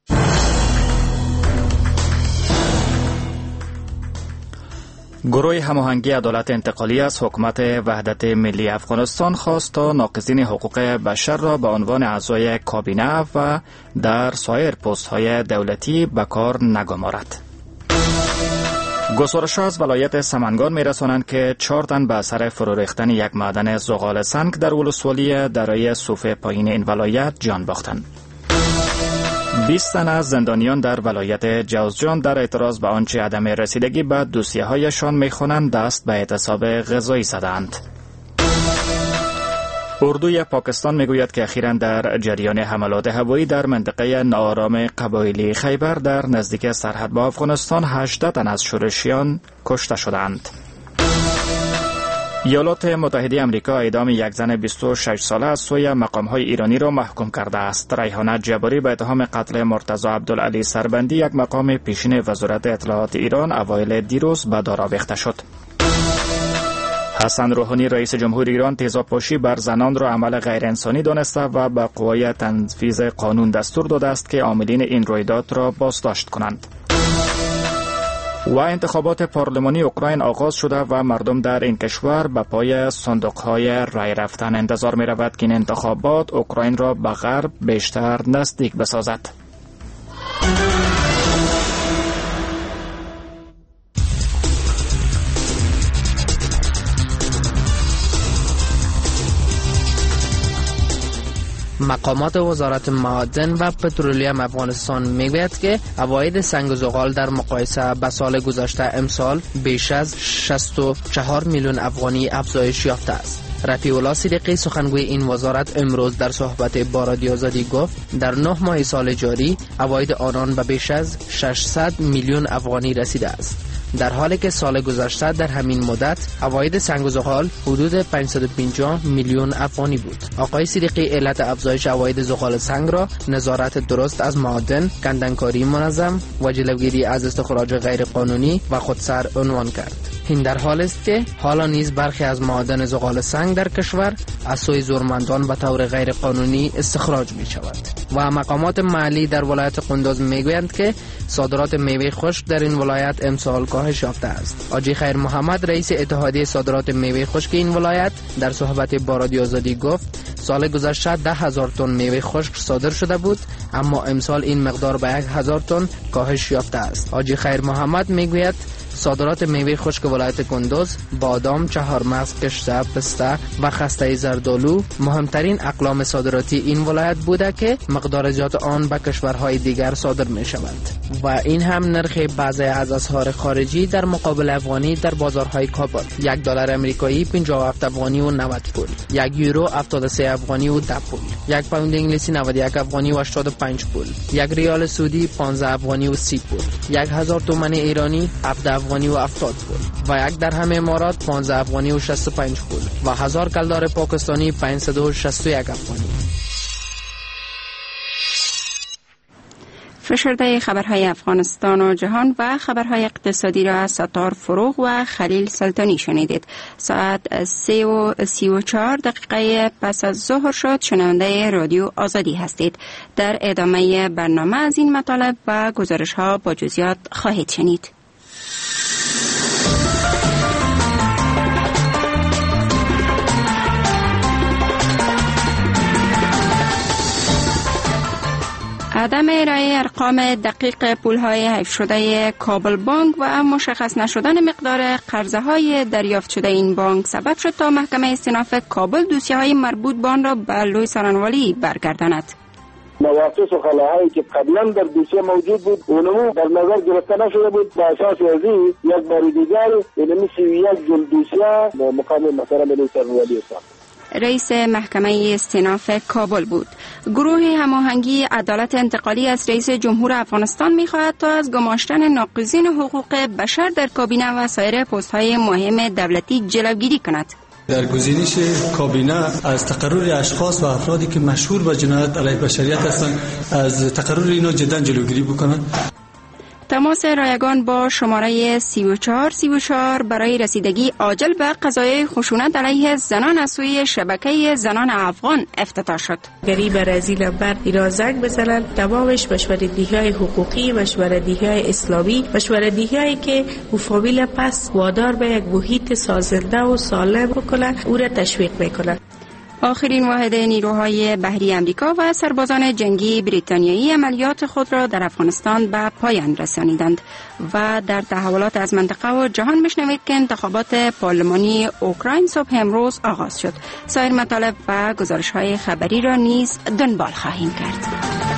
گروه هماهنگی عدالت انتقالی از حکومت وحدت ملی افغانستان خواست تا ناقضین حقوق بشر را به عنوان اعضای کابینه و در سایر پست‌های دولتی به کار نگمارد. گزارش‌ها از ولایت سمنگان می‌رسانند که چهار تن به اثر فرو ریختن یک معدن زغال سنگ در ولسوالی درای صوفه پایین این ولایت جان باختند. بیست تن از زندانیان در ولایت جوزجان در اعتراض به آنچه عدم رسیدگی به دوسیه‌هایشان می‌خوانند دست به اعتصاب غذایی زدند. اردوی پاکستان میگوید که اخیراً در جریان حملات هوایی در منطقه ناآرام قبایلی خیبر در نزدیک سرحد با افغانستان هجده تن از شورشیان کشته شدند. ایالات متحده آمریکا اعدام یک زن بیست و شش ساله از سوی مقام‌های ایرانی را محکوم کرده است. ریحانه جباری به اتهام قتل مرتضی عبدالعلی سربندی، یک مقام پیشین وزارت اطلاعات ایران، اوایل دیروز به دار آویخته شد. حسن روحانی رئیس جمهور ایران تیزاب‌پاشی بر زنان را عمل غیر انسانی دانسته و به قوای تنفیذ قانون دستور داده است که عاملین این رویداد را بازداشت کنند. و انتخابات پارلمانی اوکراین آغاز شده و مردم در این کشور به پای صندوق‌های رای رفتن انتظار می رود که این انتخابات اوکراین را به غرب بیشتر نزدیک بسازد. مقامات وزارت معادن و پترولیوم افغانستان میگوید که عواید سنگ و زغال در مقایسه با سال گذشته امسال بیش از شصت و چهار میلیون افغانی افزایش یافته است. رفیع الله صدیقی سخنگوی این وزارت امروز در صحبت با رادیو آزادی گفت در نه ماه سال جاری عواید آنان به بیش از ششصد میلیون افغانی رسیده است، در حالی که سال گذشته در همین مدت عواید سنگ و زغال حدود پانصد و پنجاه میلیون افغانی بود. آقای صدیقی علت افزایش عواید زغال سنگ را نظارت درست از معادن، کندنکاری منظم و جلوگیری از استخراج غیر قانونی و خودسر عنوان کرد. این در حال است که حالا نیز برخی از معادن زغال سنگ در کشور از سوی زورمندان به طور غیر قانونی استخراج می شود. و مقامات محلی در ولایت قندوز می گویند که صادرات میوه خشک در این ولایت امسال کاهش یافته است. حاجی خیر محمد رئیس اتحادیه صادرات میوه خشک این ولایت در صحبت با رادیو آزادی گفت سال گذشته ده هزار تن میوه خشک صادر شده بود، اما امسال این مقدار به یک هزار تن کاهش یافته است. حاجی خیر محمد می گوید صادرات میوه خشک ولایت کندوز، بادام، چهارمغز، کشته، پسته و خسته زردآلو مهمترین اقلام صادراتی این ولایت بوده که مقدار آن به کشورهای دیگر صادر می شود و این هم نرخ بعضی از اسعار خارجی در مقابل افغانی در بازارهای کابل: یک دلار امریکایی پنجاه و هفت افغانی و نود پول، یک یورو هفتاد و سه افغانی و ده پول، یک پوند انگلیسی نود و یک افغانی و هشتاد و پنج پول، یک ریال سعودی پانزده افغانی و سی پول، یک هزار تومان ایرانی هفده افغانی و هفتاد پول و یک درهم امارات پانزده افغانی و شصت و پنج پول و هزار کلدار پاکستانی پانصد و شصت و یک افغانی. فشرده خبرهای افغانستان و جهان و خبرهای اقتصادی را از ستار فروغ و خلیل سلطانی شنیدید. ساعت سه و سی و چهار دقیقه پس از ظهر شد. شنونده رادیو آزادی هستید. در ادامه برنامه از این مطالب و گزارش ها با جزئیات خواهید شنید. عدم ارائه ارقام دقیق پولهای حیف شده کابل بانک و مشخص نشدن مقدار قرضه های دریافت شده این بانک سبب شد تا محکمه استیناف کابل دوسیه های مربوط به آن را به لوی سارنوالی برگرداند. نواقص و خلاهایی که قبلا در دوسیه موجود بود اونمو در نظر گرفته نشده بود. با اساس ازی یک بار دیگر اینمی سی و یک جل دوسیه مقام محترم لوی سارنوالی است. رئیس محکمه استیناف کابل بود. گروه هماهنگی عدالت انتقالی از رئیس جمهور افغانستان می‌خواهد تا از گماشتن ناقضین حقوق بشر در کابینه و سایر پست‌های مهم دولتی جلوگیری کند. در گزینش کابینه از تقرر اشخاص و افرادی که مشهور به جنایت علیه بشریت هستند از تقرر اینا جدا جلوگیری بکنند. تماس رایگان با شماره سی و چهار سی و چهار برای رسیدگی عاجل به قضایای خشونت علیه زنان از سوی شبکه زنان افغان افتتاح شد. گری بر از این نمبر ایران زنگ بزنن، تمامش مشورت‌دهی‌های حقوقی، مشورت‌دهی‌های اسلامی، مشورت‌دهی‌هایی که او فامیل پس وادار به یک محیط سازنده و سالم بکنه او را تشویق میکنه. آخرین واحد نیروهای بحری امریکا و سربازان جنگی بریتانیایی عملیات خود را در افغانستان به پایان رسانیدند و در تحولات از منطقه و جهان میشنوید که انتخابات پارلمانی اوکراین صبح امروز آغاز شد. سایر مطالب و گزارش‌های خبری را نیز دنبال خواهیم کرد.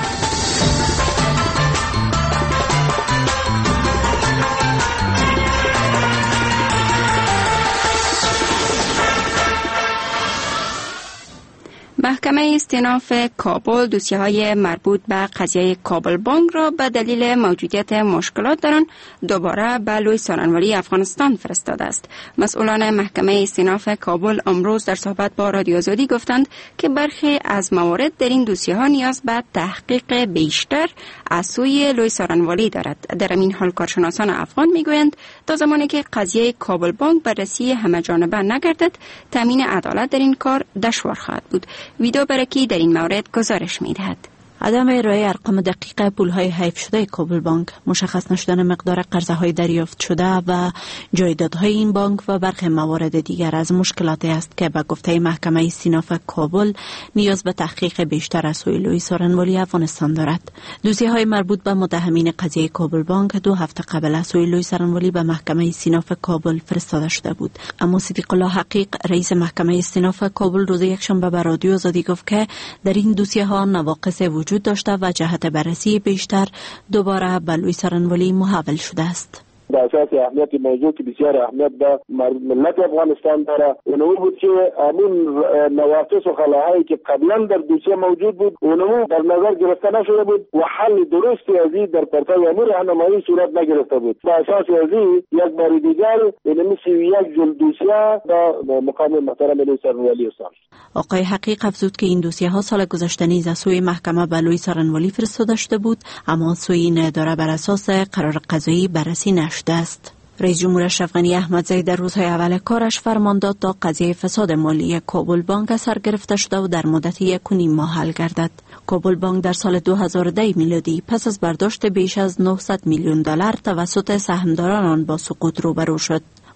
محکمه استیناف کابل دوسیه‌های مربوط به قضیه کابل بانک را به دلیل موجودیت مشکلات در آن دوباره به لوی سارنوالی افغانستان فرستاده است. مسئولان محکمه استیناف کابل امروز در صحبت با رادیو آزادی گفتند که برخی از موارد در این دوسیه‌ها نیاز به تحقیق بیشتر از سوی لوی سارنوالی دارد. در این حال کارشناسان افغان میگویند تا زمانی که قضیه کابل بانک بررسی همه‌جانبه نگردد، تامین عدالت در این کار دشوار خواهد بود. ویدو برکی در این مورد گزارش می‌دهد. عدم ارائه ارقام دقیق پول‌های حیف شده کابل بانک، مشخص نشدن مقدار قرضه‌های دریافت شده و جایدادهای این بانک و برخی موارد دیگر از مشکلاتی است که به گفته محکمه استیناف کابل نیاز به تحقیق بیشتر از سوی لوی سارنوالی افغانستان دارد. دوسیه‌های مربوط به متهمین قضیه کابل بانک دو هفته قبل از سوی لوی سارنوالی به محکمه استیناف کابل فرستاده شده بود. اما صدیق الله حقیق، رئیس محکمه استیناف کابل، روز یکشنبه به رادیو آزادی گفت که در این دوسیه‌ها نواقص وجود داشته و جهت بررسی بیشتر دوباره به لوی سارنوالی محول شده است. به اساس اهمیت موضوع که بسیار اهمیت به ملت افغانستان داره، اونمو بود که همون نواقص و خلاهایی که قبلا در دوسیه موجود بود اونمو در نظر گرفته نشده بود و حل درستی از این در پرتای امور راهنمایی صورت نگرفته بود. به اساس از این یک بار دیگر اینمی سی و یک جلد دوسیه به مقام محترم لوی سارنوالی رساند. آقای حقیق افزود که این دوسیه ها سال گذشته نیز از سوی محکمه به لوی سارنوالی فرستاده شده بود، اما سوی این اداره بر اساس قرار قضایی بررسی نشده است. رئیس جمهور اشرف غنی احمدزی در روزهای اول کارش فرمان داد تا قضیه فساد مالی کابل بانک سر گرفته شده و در مدت یک و نیم ماه حل گردد. کابل بانک در سال دو هزار و ده میلادی پس از برداشت بیش از نهصد میلیون دلار توسط سهامداران آن با سقوط روبرو شد.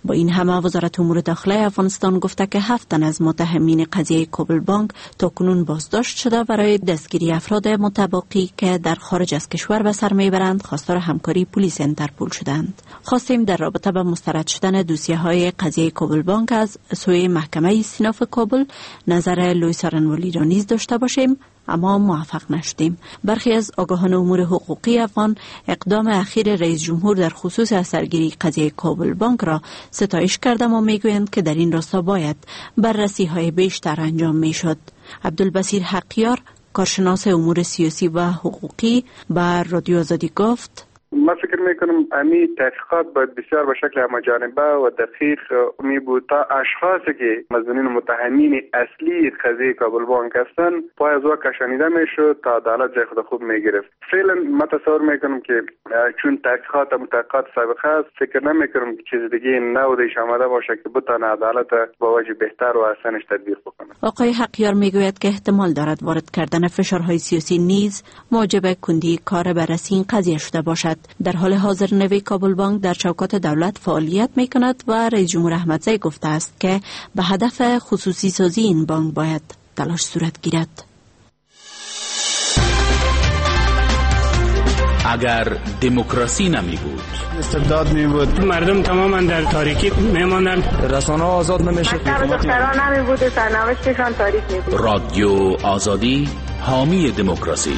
با این همه وزارت امور داخلی افغانستان گفته که هفت تن از متهمین قضیه کوبل بانک تاکنون بازداشت شده برای دستگیری افراد متباقی که در خارج از کشور به سر میبرند خواستار همکاری پلیس انترپول شدند. خواستیم در رابطه با مسترد شدن دوسیه های قضیه کوبل بانک از سوی محکمه استیناف کابل نظر لوئیس آرنولی را نیز داشته باشیم، اما موفق نشدیم. برخی از آگاهان امور حقوقی افغان اقدام اخیر رئیس جمهور در خصوص از سرگیری قضیه کوبل بانک را ستایش کرده و میگویند که در این راستا باید بررسی های بیشتر انجام میشد. عبدالبصیر حقیار، کارشناس امور سیاسی و حقوقی، بر رادیو آزادی گفت: من فکر میکنم امی تحقیقات باید بسیار به شکل همه‌جانبه و دقیق می بود تا اشخاصی که مظنون متهمین اصلی قضیه کابل بانک هستند پای از واقع کشانیده میشد تا عدالت جای خود خوب میگرفت. فعلا من تصور میکنم که چون تحقیقات و تحقیقات سابقه است، فکر نمیکنم که چیز دیگه نبودش آمده باشه که بتونه عدالت با وجه بهتر و احسنش تطبیق بکنه. آقای حقیار میگوید که احتمال دارد وارد کردن فشارهای سیاسی نیز موجب کندی کار بررسی این قضیه شده باشد. در حال حاضر نوی کابل بانک در چوکات دولت فعالیت می کند و رئیس جمهور احمدزی گفته است که به هدف خصوصی سازی این بانک باید تلاش صورت گیرد. اگر دموکراسی نمی بود، استبداد می بود، مردم تماما در تاریکی می ماندند، رسانه آزاد نمی شد، دختران نمی بود، سرنوشتشان تاریک می بود. رادیو آزادی حامی دموکراسی.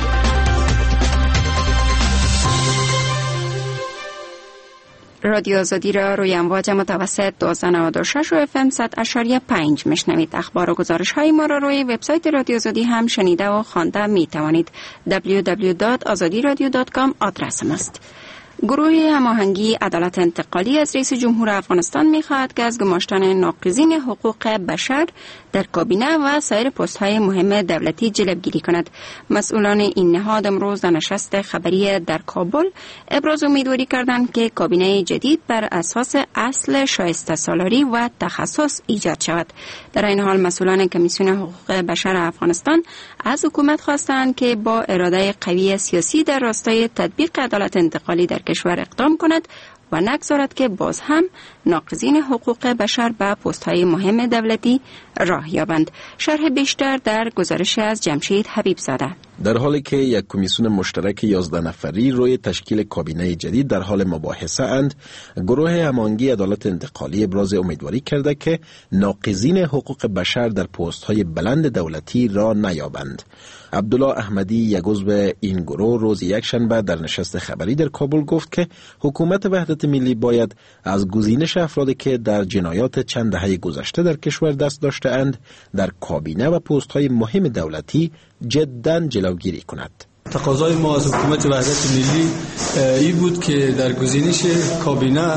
رادیو آزادی را روی امواج متوسط دوازده نود و شش و اف ام صد اشاریه پنج میشنوید. اخبار و گزارش های ما را روی وبسایت رادیو آزادی هم شنیده و خوانده می توانید. دبلیو دبلیو دبلیو دات آزادی رادیو دات کام آدرس است. گروه هماهنگی عدالت انتقالی از رئیس جمهور افغانستان می‌خواهد که از گماشتن ناقضین حقوق بشر در کابینه و سایر پست‌های مهم دولتی جلوگیری کند. مسئولان این نهاد امروز در نشست خبری در کابل ابراز امیدواری کردند که کابینه جدید بر اساس اصل شایسته سالاری و تخصص ایجاد شود. در این حال مسئولان کمیسیون حقوق بشر افغانستان از حکومت خواستند که با اراده قوی سیاسی در راستای تطبیق عدالت انتقالی در کشور اقدام کند و نگذارد که باز هم ناقضین حقوق بشر به پست‌های مهم دولتی راه یابند. شرح بیشتر در گزارش از جمشید حبیب زاده. در حالی که یک کمیسیون مشترک یازده نفری روی تشکیل کابینه جدید در حال مباحثه اند، گروه هماهنگی عدالت انتقالی ابراز امیدواری کرده که ناقضین حقوق بشر در پست‌های بلند دولتی را نیابند. عبدالله احمدی، یک عضو این گروه، روز یکشنبه در نشست خبری در کابل گفت که حکومت وحدت ملی باید از گزینش افرادی که در جنایات چند دهه گذشته در کشور دست داشته اند در کابینه و پست‌های مهم دولتی جداً جلوگیری کند. تقاضای ما از حکومت وحدت ملی این بود که در گزینش کابینه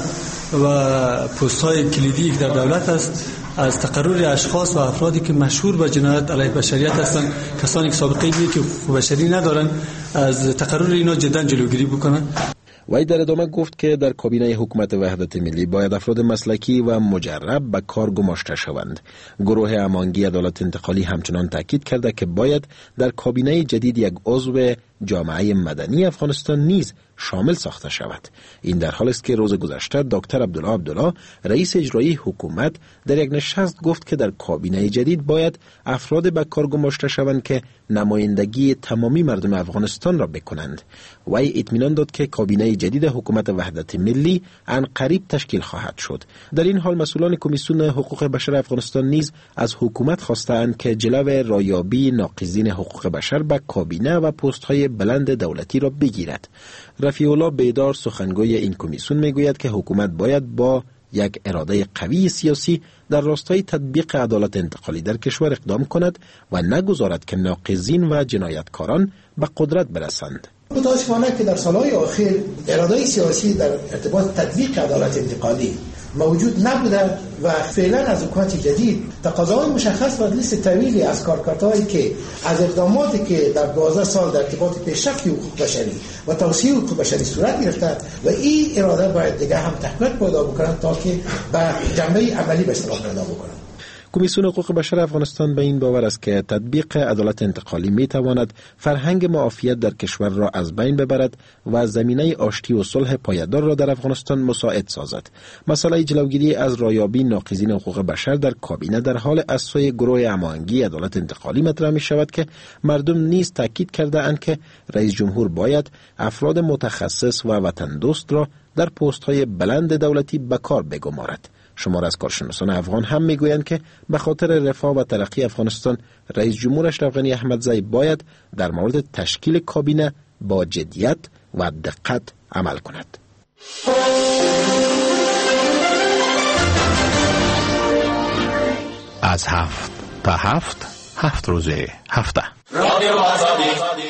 و پست‌های کلیدی در دولت است از تقرر اشخاص و افرادی که مشهور به جنایت علیه بشریت هستند، کسانی که سابقه ای که حقوق بشری ندارند، از تقرر اینا جدا جلوگیری بکنند. وی در ادامه گفت که در کابینه حکومت وحدت ملی باید افراد مسلکی و مجرب به کار گماشته شوند. گروه هماهنگی عدالت انتقالی همچنان تاکید کرده که باید در کابینه جدید یک عضو جامعه مدنی افغانستان نیز شامل ساخته شود. این در حالی است که روز گذشته دکتر عبدالله عبدالله رئیس اجرایی حکومت در یک نشست گفت که در کابینه جدید باید افراد به کار گماشته شوند که نمایندگی تمامی مردم افغانستان را بکنند. وی اطمینان داد که کابینه جدید حکومت وحدت ملی ان قریب تشکیل خواهد شد. در این حال مسئولان کمیسیون حقوق بشر افغانستان نیز از حکومت خواستند که جلو رایابی ناقضین حقوق بشر به کابینه و پست‌های بلند دولتی را بگیرد. رفیع الله بیدار، سخنگوی این کمیسیون، میگوید که حکومت باید با یک اراده قوی سیاسی در راستای تطبیق عدالت انتقالی در کشور اقدام کند و نگذارد که ناقضین و جنایتکاران به قدرت برسند. متاسفانه که در سالهای اخیر اراده سیاسی در ارتباط تطبیق عدالت انتقالی موجود نبوده و فعلا از حکومت جدید تقاضاهای مشخص و لیست طویلی از کارکردهایی که از اقداماتی که در دوازده سال در ارتباط پیشرفت حقوق بشری و توسعه حقوق بشری صورت گرفته و این اراده باید دیگه هم تحقیق پیدا بکنند تا که به جنبه عملی به اصطلاح پیدا بکنند. کمیسیون حقوق بشر افغانستان به این باور است که تطبیق عدالت انتقالی می تواند فرهنگ معافیت در کشور را از بین ببرد و زمینه آشتی و صلح پایدار را در افغانستان مساعد سازد. مسئله جلوگیری از رایابی ناقضین حقوق بشر در کابینه در حال از سوی گروه هماهنگی عدالت انتقالی مطرح می شود که مردم نیز تاکید کرده اند که رئیس جمهور باید افراد متخصص و وطن دوست را در پست های بلند دولتی به کار بگمارد. شمار از کارشناسان افغان هم میگویند که به خاطر رفاه و ترقی افغانستان رئیس جمهور اشرف غنی احمدزی باید در مورد تشکیل کابینه با جدیت و دقت عمل کند. از هفت تا هفت هفت روزه هفته رادیو آزادی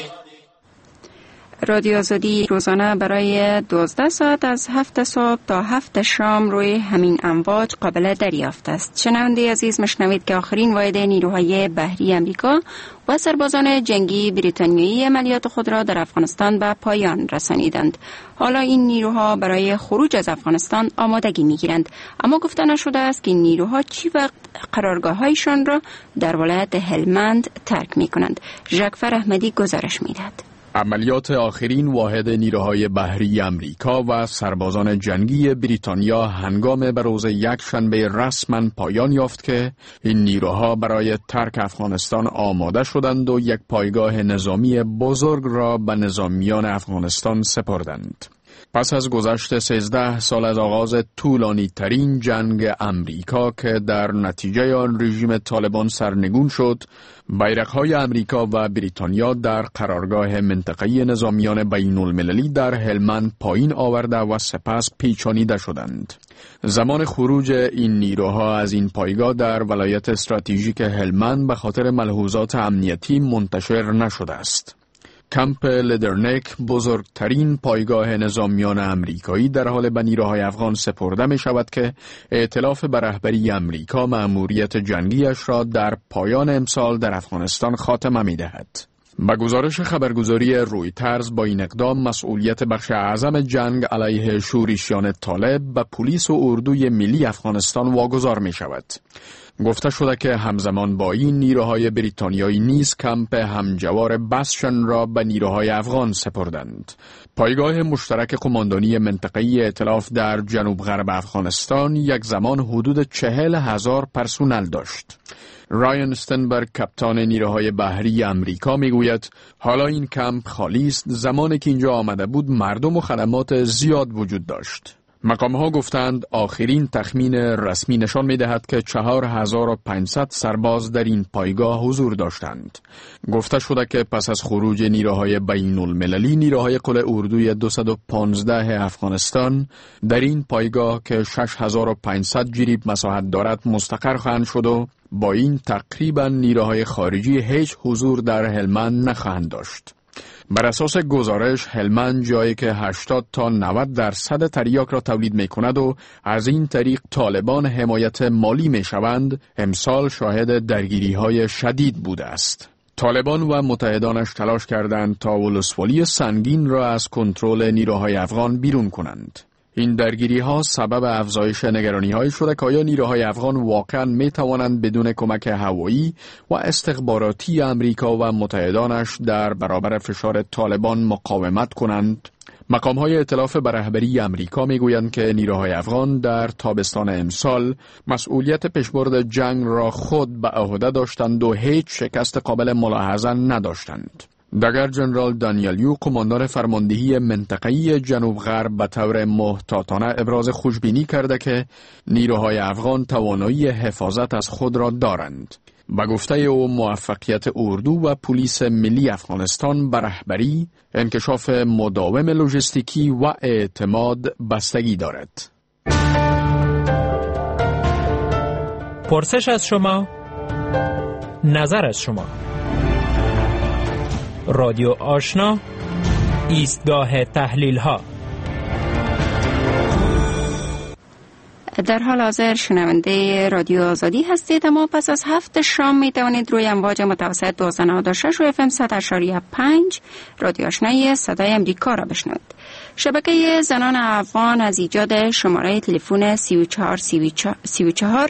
رادیو آزادی روزانه برای دوازده ساعت از هفت صبح تا هفت شام روی همین امواج قابل دریافت است. شنونده عزیز، مشنوید که آخرین واحد نیروهای بحری امریکا و سربازان جنگی بریتانیایی عملیات خود را در افغانستان به پایان رسانیدند. حالا این نیروها برای خروج از افغانستان آمادگی می‌گیرند، اما گفته نشده است که این نیروها چی وقت قرارگاه‌هایشان را در ولایت هلمند ترک می‌کنند. ژاکفر احمدی گزارش می‌دهد. عملیات آخرین واحد نیروهای بحری امریکا و سربازان جنگی بریتانیا هنگام بروز یک شنبه رسما پایان یافت که این نیروها برای ترک افغانستان آماده شدند و یک پایگاه نظامی بزرگ را به نظامیان افغانستان سپردند. پس از گذشت سیزده سال از آغاز طولانی ترین جنگ امریکا که در نتیجه آن رژیم طالبان سرنگون شد، بیرق‌های امریکا و بریتانیا در قرارگاه منطقه‌ای نظامیان بین المللی در هلمند پایین آورده و سپس پیچانیده شدند. زمان خروج این نیروها از این پایگاه در ولایت استراتژیک هلمند به خاطر ملحوظات امنیتی منتشر نشده است. کمپ لدرنک، بزرگترین پایگاه نظامیان امریکایی، در حال به نیروهای افغان سپرده می شود که ائتلاف به رهبری امریکا مأموریت جنگیش را در پایان امسال در افغانستان خاتمه می دهد. با گزارش خبرگزاری رویترز، با این اقدام مسئولیت بخش اعظم جنگ علیه شورشیان طالب به پلیس و اردوی ملی افغانستان واگذار می شود. گفته شده که همزمان با این نیروهای بریتانیایی نیز کمپ همجوار بسشن را به نیروهای افغان سپردند. پایگاه مشترک قماندانی منطقه‌ای ائتلاف در جنوب غرب افغانستان یک زمان حدود چهل هزار پرسونل داشت. رایان استنبرگ، کاپیتان نیروهای بحری امریکا، میگوید حالا این کمپ خالی است. زمانی که اینجا آمده بود مردم و خدمات زیاد وجود داشت. مقام‌ها گفتند آخرین تخمین رسمی نشان می‌دهد که چهار هزار و پانصد سرباز در این پایگاه حضور داشتند. گفته شده که پس از خروج نیروهای بین المللی، نیروهای قل اردوی دویست و پانزده افغانستان در این پایگاه که شش هزار و پانصد جریب مساحت دارد مستقر خواهند شد و با این تقریبا نیروهای خارجی هیچ حضور در هلمند نخواهند داشت. بر اساس گزارش، هلمند جایی که هشتاد تا نود درصد تریاک را تولید می کند و از این طریق طالبان حمایت مالی می شوند، امسال شاهد درگیری های شدید بوده است. طالبان و متحدانش تلاش کردند تا ولسوالی سنگین را از کنترل نیروهای افغان بیرون کنند. این درگیری ها سبب افزایش نگرانی های شده که آیا نیروهای افغان واقعا می توانند بدون کمک هوایی و استخباراتی امریکا و متحدانش در برابر فشار طالبان مقاومت کنند؟ مقام های ائتلاف به رهبری امریکا می گویند که نیروهای افغان در تابستان امسال مسئولیت پیشبرد جنگ را خود به عهده داشتند و هیچ شکست قابل ملاحظه نداشتند. دگر جنرال دانیل یو، قماندان فرماندهی منطقه‌ای جنوب غرب، به طور محتاطانه ابراز خوشبینی کرده که نیروهای افغان توانایی حفاظت از خود را دارند. به گفته او، موفقیت اردو و پلیس ملی افغانستان به رهبری، انکشاف مداوم لوجستیکی و اعتماد بستگی دارد. پرسش از شما، نظر از شما. رادیو آشنا، ایستگاه تحلیل ها. در حال حاضر شنونده رادیو آزادی هستید، اما پس از هفت شام می توانید روی امواج متوسط دویست و نود و شش و اف ام صد اشاریه پنج رادیو آشنای صدای امریکا را بشنوید. شبکه زنان افغان از ایجاد شماره تلفن سی و چهار سی و چهار به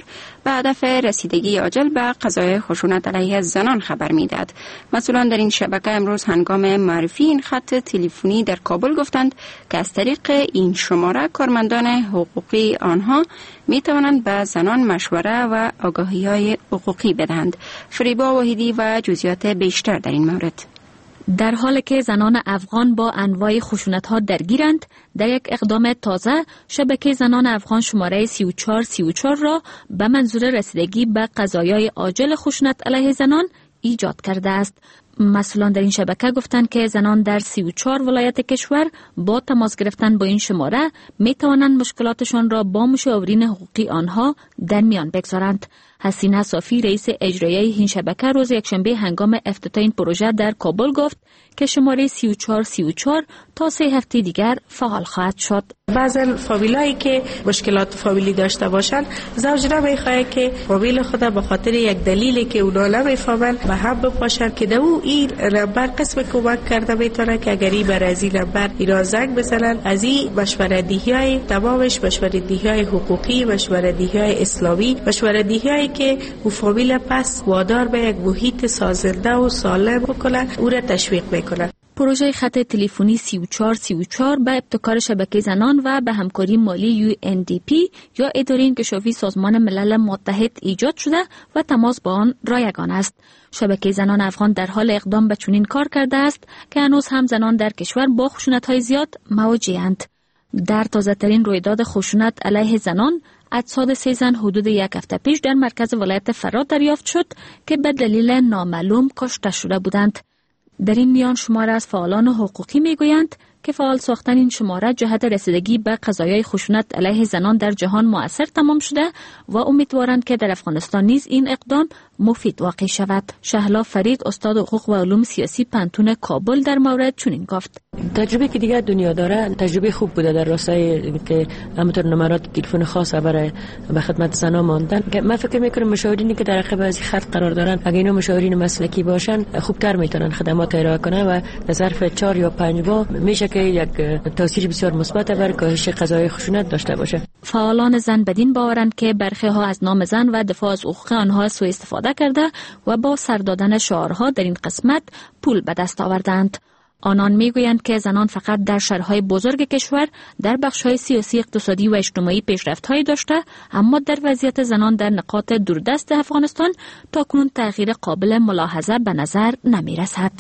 به هدف رسیدگی عاجل به قضای خشونت علیه زنان خبر میداد. مسئولان در این شبکه امروز هنگام معرفی این خط تلفنی در کابل گفتند که از طریق این شماره کارمندان حقوقی آنها می توانند به زنان مشوره و آگاهی های حقوقی بدهند. فریبا وحیدی و جزئیات بیشتر در این مورد. در حالی که زنان افغان با انواع خشونت‌ها درگیرند، در یک اقدام تازه شبکه زنان افغان شماره سی و چهار سی و چهار را به منظور رسیدگی به قضایای عاجل خشونت علیه زنان ایجاد کرده است. مسئولان در این شبکه گفتند که زنان در سی و چهار ولایت کشور با تماس گرفتن با این شماره می توانند مشکلاتشان را با مشاورین حقوقی آنها در میان بگذارند. حسینه صافی رئیس اجرایی این شبکه روز یکشنبه هنگام افتتاح این پروژه در کابل گفت که شماره سی و چهار سی و چهار تا سه هفته دیگر فعال خواهد شد. بعضی فامیلایی که مشکلات فامیلی داشته باشند، زوج نمیخواد که فامیل خود به خاطر یک دلیلی که اونا نمیفهمند به هم بپاشند که دو این نمبر قسم کمک کرده میتونه که اگر این بر از این نمبر اینا زنگ بزنن، از این مشورت‌دهی های تمامش مشورت‌دهی های حقوقی، مشورت‌دهی های اسلامی، مشورت‌دهی هایی که او فامیل پس وادار به یک محیط سازنده و سالم بکنه او را تشویق میکنه. پروژه خط تلفنی سی و چهار سی و چهار به ابتکار شبکه زنان و به همکاری مالی یو ان دی پی یا اداره انکشافی سازمان ملل متحد ایجاد شده و تماس با آن رایگان است. شبکه زنان افغان در حال اقدام به چنین کار کرده است که هنوز هم زنان در کشور با خشونت‌های زیاد مواجه‌اند. در تازه‌ترین رویداد خشونت علیه زنان، اجساد سه زن حدود یک هفته پیش در مرکز ولایت فرات دریافت شد که به دلیل نامعلوم کشته شده بودند. در این میان شمار از فعالان حقوقی میگویند که فعال ساختن این شماره جهت رسیدگی به قضایای خشونت علیه زنان در جهان مؤثر تمام شده و امیدوارند که در افغانستان نیز این اقدام مفید واقع شود. شهلا فرید، استاد حقوق و علوم سیاسی پنتون کابل، در مورد چنین گفت: تجربه که دیگر دنیا داره تجربه خوب بوده در راستای که همونطور نمرات تلفن خاصه برای به خدمت زنان ماندن. من فکر میکنم مشاورینی که در عقب از خط قرار دارن اگه اینا مشاورین مسلکی باشن خوبتر میتونن خدمات ارائه کنن و در ظرف چهار یا پنج ماه میشه که یک تاثیر بسیار مثبت بر کاهش قضایای خشونت داشته باشه. فعالان زن بدین باورند که برخی ها از نام زن و دفاع از حقوق آنها سوء استفاده کرده و با سر دادن شعارها در این قسمت پول به دست آوردند. آنان میگویند که زنان فقط در شهرهای بزرگ کشور در بخش‌های سیاسی، اقتصادی و اجتماعی پیشرفت‌هایی داشته، اما در وضعیت زنان در نقاط دوردست افغانستان تاکنون تغییر قابل ملاحظه به نظر نمی‌رسد.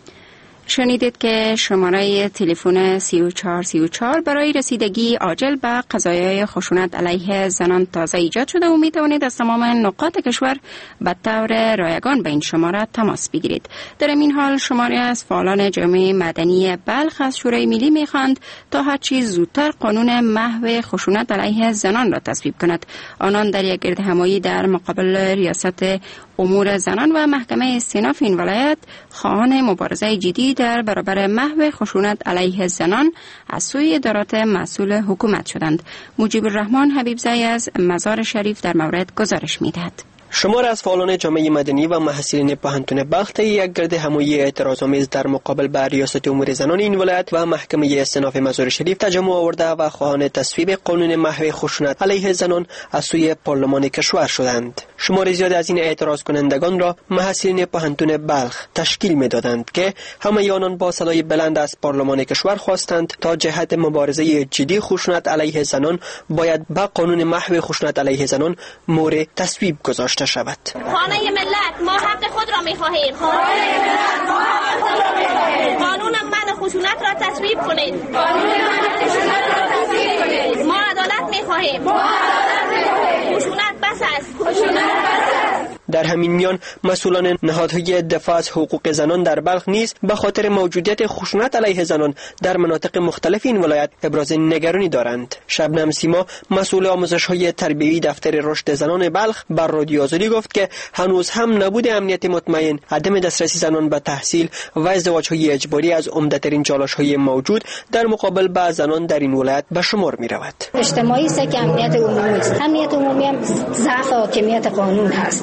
شنیدید که شماره تلفن سی و چهار سی و چهار برای رسیدگی عاجل به قضایای خشونت علیه زنان تازه ایجاد شده و می توانید از تمام نقاط کشور به طور رایگان به این شماره تماس بگیرید. در این حال شماره از فعالان جامعه مدنی بلخ از شورای ملی می خواند تا هر چیز زودتر قانون محو خشونت علیه زنان را تصویب کند. آنان در یک گردهمایی در مقابل ریاست امور زنان و محکمه استئناف این ولایت خواهان مبارزه جدی در برابر محو خشونت علیه زنان از سوی ادارات مسئول حکومت شدند. مجیب الرحمن حبیبزئی از مزار شریف در مورد گزارش می‌دهد. شمار از فعالان جامعه مدنی و محصلین پوهنتون بلخ یک گردهمایی اعتراض‌آمیز در مقابل به ریاست امور زنان این ولایت و محکمه استئناف مزار شریف تجمع آورده و خواهان تصویب قانون محو خشونت علیه زنان از سوی پارلمان کشور شدند. شمار زیاد از این اعتراض کنندگان را محصلین پوهنتون بلخ تشکیل می‌دادند که همه آنان با صدای بلند از پارلمان کشور خواستند تا جهت مبارزه جدی خشونت علیه زنان باید به قانون محو خشونت علیه زنان مورد تصویب گذاشته شود. خانه ملت ما حق خود را می‌خواهیم. قانون منع خشونت را تصویب کنید. قانون منع خشونت را تصویب کنید. ما عدالت می‌خواهیم. ما عدالت می‌خواهیم. خشونت بس است. خشونت بس است. در همین میان مسئولان نهادهای دفاع از حقوق زنان در بلخ نیز به خاطر موجودیت خشونت علیه زنان در مناطق مختلف این ولایت ابراز نگرانی دارند. شبنم سیما، مسئول آموزش‌های تربیوی دفتر رشد زنان بلخ، بر رادیو آزادی گفت که هنوز هم نبود امنیت مطمئن، عدم دسترسی زنان به تحصیل و ازدواج‌های اجباری از عمده‌ترین چالش‌های موجود در مقابل با زنان در این ولایت به شمار می‌رود. اجتماعی است که امنیت عمومی است. امنیت عمومی هم ضعف حاکمیت قانون هست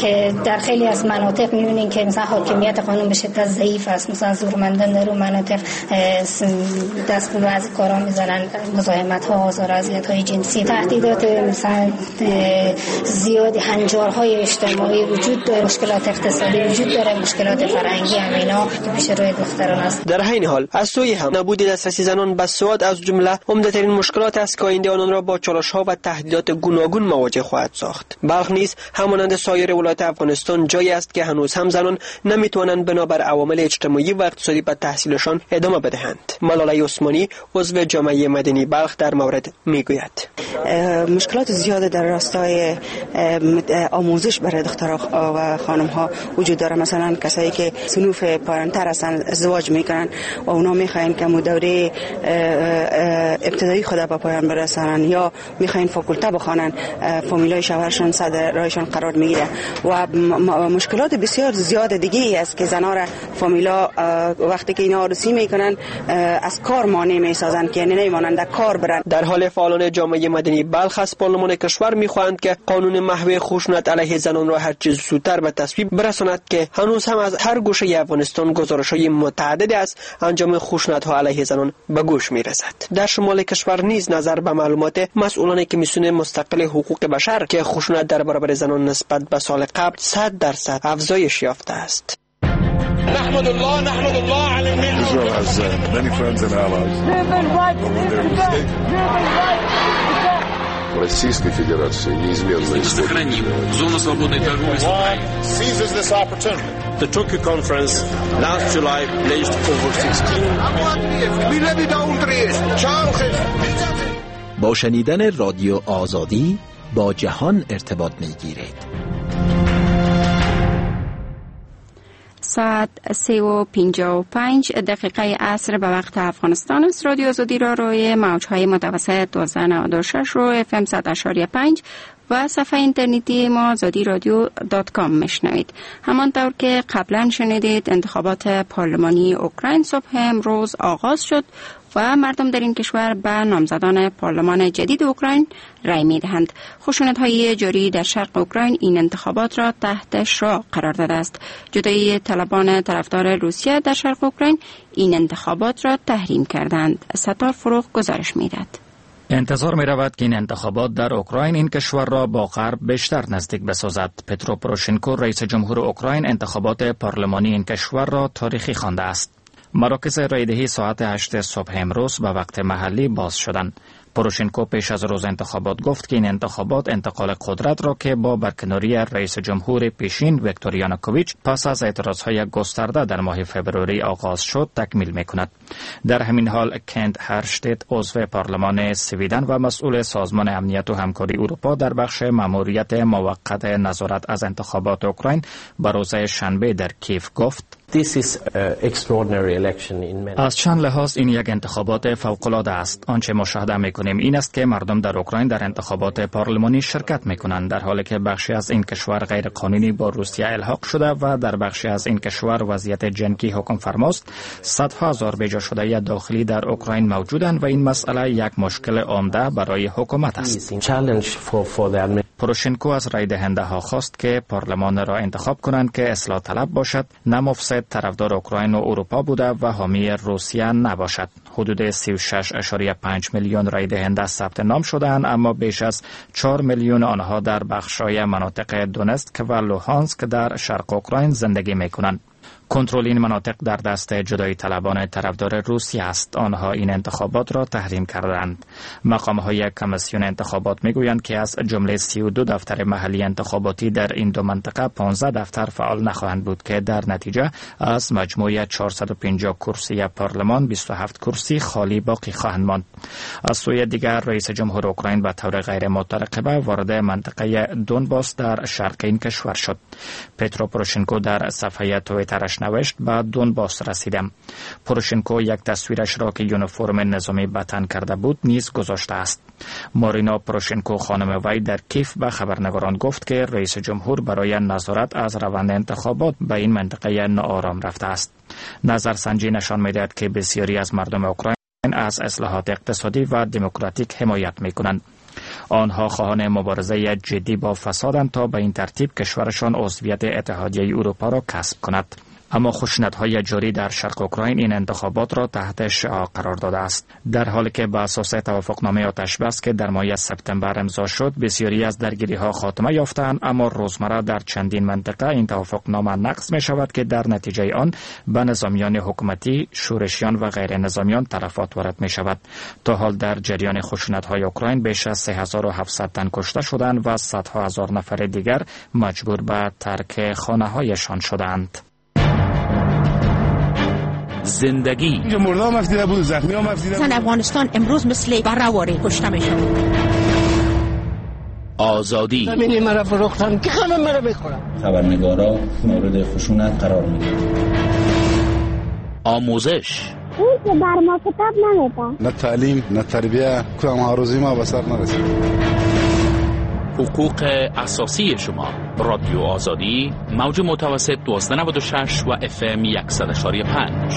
که در خیلی از مناطق می‌بینین که مثلا حاکمیت قانون به شدت ضعیف است، مثلا زورمندان در اون مناطق دست به بعضی کارا میزنن، مزاحمت‌ها، آزار و اذیت‌های جنسی، تهدیدات مثلا زیادی، هنجارهای اجتماعی وجود داره، مشکلات اقتصادی وجود داره، مشکلات فرهنگی هم اینا که پیش روی دختران است. در همین حال از سوی هم نبود دسترسی زنان به سواد از جمله عمده‌ترین مشکلات است که آینده آنان را با چالش‌ها و تهدیدات گوناگون مواجه خواهد ساخت. بلخ نیز همانند سایر ولایات افغانستان جایی است که هنوز هم زنان نمیتوانند بنابر عوامل اجتماعی و اقتصادی به تحصیلشان ادامه بدهند. ملاله عثمانی عضو جامعه مدنی بلخ در مورد میگوید: مشکلات زیاد در راستای آموزش برای دخترها و خانم‌ها وجود داره. مثلا کسایی که صنوف پایان‌تر هستند ازدواج میکنن و اونا میخواین که دوره ابتدایی خود به پایان برسانن یا میخواین فاکولته بخوانن، فامیلای شوهرشون صد رایشون قرار میگیره و مشکلات بسیار زیاد دیگه ای است که زنا را فامیلا وقتی که اینا عروسی میکنن از کار مانع میسازن که یعنی نمیمانند در کار برن. در حال فعالان جامعه مدنی بلخ از پارلمان کشور میخواهند که قانون محو خشونت علیه زنان را هر چیز زودتر به تصویب برساند که هنوز هم از هر گوشه افغانستان گزارش‌های متعددی از انجام خشونت‌ها علیه زنان به گوش میرسد. در شمال کشور نیز نظر به معلومات مسئولان کمیسیون مستقل حقوق بشر که خشونت در برابر زنان نسبت به سال قبل صد درصد افزایش یافته است. نحمد الله نحمد الله على النعمة. Israel has uh, many friends and allies. Российской Федерации неизменно сохраним зону свободной торговли с Украиной. Seizes this opportunity. The Tokyo conference last July pledged over sixteen. با شنیدن رادیو آزادی با جهان ارتباط میگیرید. ساعت سه و پنجاه و پنج دقیقه عصر به وقت افغانستان است. رادیو آزادی را روی موجهای متوسط دویست و نود و شش رو اف ام صد و پنج و صفحه اینترنتی ما آزادی رادیو دات کام میشنوید. همانطور که قبلا شنیدید انتخابات پارلمانی اوکراین صبح امروز آغاز شد و مردم در این کشور به نامزدان پارلمان جدید اوکراین رای می‌دهند. خشونت‌های جاری در شرق اوکراین این انتخابات را تحت شعاع قرار داده است. جدایی طلبان طرفدار روسیه در شرق اوکراین این انتخابات را تحریم کردند. ستار فروغ گزارش می‌دهد. انتظار می رود که این انتخابات در اوکراین این کشور را با غرب بیشتر نزدیک بسازد. پترو پوروشنکو رئیس جمهور اوکراین انتخابات پارلمانی این کشور را تاریخی خوانده است. مراکز رایدهی ساعت هشت صبح امروز به وقت محلی باز شدند. پوروشنکو پیش از روز انتخابات گفت که این انتخابات انتقال قدرت را که با برکناری رئیس جمهور پیشین ویکتور یانوکوویچ پس از اعتراضهای گسترده در ماه فوریه آغاز شد تکمیل می‌کند. در همین حال کنت هرشتت عضو پارلمان سویدن و مسئول سازمان امنیت و همکاری اروپا در بخش ماموریت موقت نظارت از انتخابات اوکراین به روز شنبه در کیف گفت: از چند لحاظ این یک انتخابات فوق‌العاده است. آنچه مشاهده می‌کنیم این است که مردم در اوکراین در انتخابات پارلمانی شرکت می‌کنند، در حالی که بخشی از این کشور غیر قانونی با روسیه الحاق شده و در بخشی از این کشور وضعیت جنگی حکم فرماست. صدها هزار بجا شده داخلی در اوکراین موجودند و این مسئله یک مشکل عمده برای حکومت است. پوروشنکو از رای دهنده ها خواست که پارلمان را انتخاب کنند که اصلاح طلب باشد، نه مفسد، طرفدار اوکراین و اروپا بوده و حامی روسیه نباشد. حدود سی و شش ممیز پنج میلیون رای دهنده ثبت نام شدند، اما بیش از چهار میلیون آنها در بخش‌های مناطق دونتسک و لوهانسک در شرق اوکراین زندگی می‌کنند. کنترل این مناطق در دست جدایی طلبان طرفدار روسیه است. آنها این انتخابات را تحریم کردند. مقام‌های کمیسیون انتخابات میگویند که از جمله سی و دو دفتر محلی انتخاباتی در این دو منطقه پانزده دفتر فعال نخواهند بود که در نتیجه از مجموع چهارصد و پنجاه کرسی پارلمان بیست و هفت کرسی خالی باقی خواهند ماند. از سوی دیگر رئیس جمهور اوکراین به طور غیر مترقبه وارد منطقه دونباس در شرق این کشور شد. پترو پوروشنکو در صفحه توییترش نوشت: به دونباس رسیدم. پوروشنکو یک تصویرش را که یونیفرم نظامی به تن کرده بود نیز گذاشته است. مارینا پوروشنکو خانم وی در کیف به خبرنگاران گفت که رئیس جمهور برای نظارت از روند انتخابات به این منطقه ناآرام رفته است. نظرسنجی نشان می‌دهد که بسیاری از مردم اوکراین از اصلاحات اقتصادی و دموکراتیک حمایت می‌کنند. آنها خواهان مبارزه جدی با فسادند تا به این ترتیب کشورشان عضویت اتحادیه اروپا را کسب کند. اما خشونت‌های جاری در شرق اوکراین این انتخابات را تحت شعاع قرار داده است. در حالی که بر اساس توافقنامه آتش‌بس که در ماه سپتامبر امضا شد، بسیاری از درگیری‌ها خاتمه یافتند، اما روزمره در چندین منطقه این توافقنامه نقض می‌شود که در نتیجه آن به نظامیان حکومتی، شورشیان و غیر نظامیان تلفات وارد می‌شود. تا حال در جریان خشونت‌های اوکراین بیش از سه هزار و هفتصد تن کشته شدند و صدها هزار نفر دیگر مجبور به ترک خانه‌هایشان شدند. زندگی مردا مفیده بود، زخمی ها مفیده بود. افغانستان امروز مثل برهواری کشته میشه. آزادی ببینی مرا فروختن که همه مرا بخورن. خبرنگارا مورد خشونت قرار میگیرن. آموزش اون که بر ما کتاب نمیده. نه تعلیم نه تربیه، کدام آرزوی ما به سر نرسید. حقوق اساسی شما. رادیو آزادی، موج متوسط دوازده نود و شش و اف ام صد و پنج.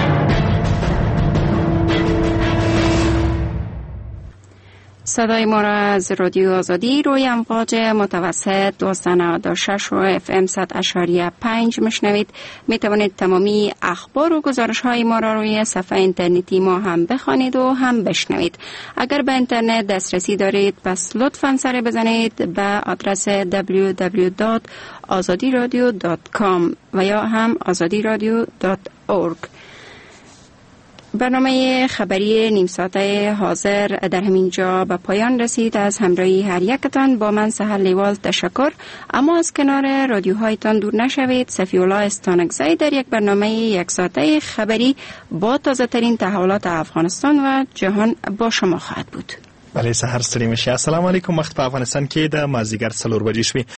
صدای ما را از رادیو آزادی روی امواج متوسط دوازده نود و شش و اف ام صد و پنج میشنوید. می توانید تمامی اخبار و گزارش های ما را روی صفحه اینترنتی ما هم بخوانید و هم بشنوید. اگر به اینترنت دسترسی دارید پس لطفاً سر بزنید به آدرس دبلیو دبلیو دبلیو دات آزادی رادیو دات کام و یا هم آزادی رادیو دات اورگ. برنامه خبری نیم ساعته حاضر در همین جا به پایان رسید. از همراهی هر یکتان با من سحر لیوال تشکر. اما از کنار رادیوهایتان دور نشوید. صفی‌الله استانکزی در یک برنامه یک ساعته خبری با تازه ترین تحولات افغانستان و جهان با شما خواهد بود. بله سحر ستړي مشه. السلام علیکم. وخت په افغانستان کې د مازیګر څلور بجې شوې.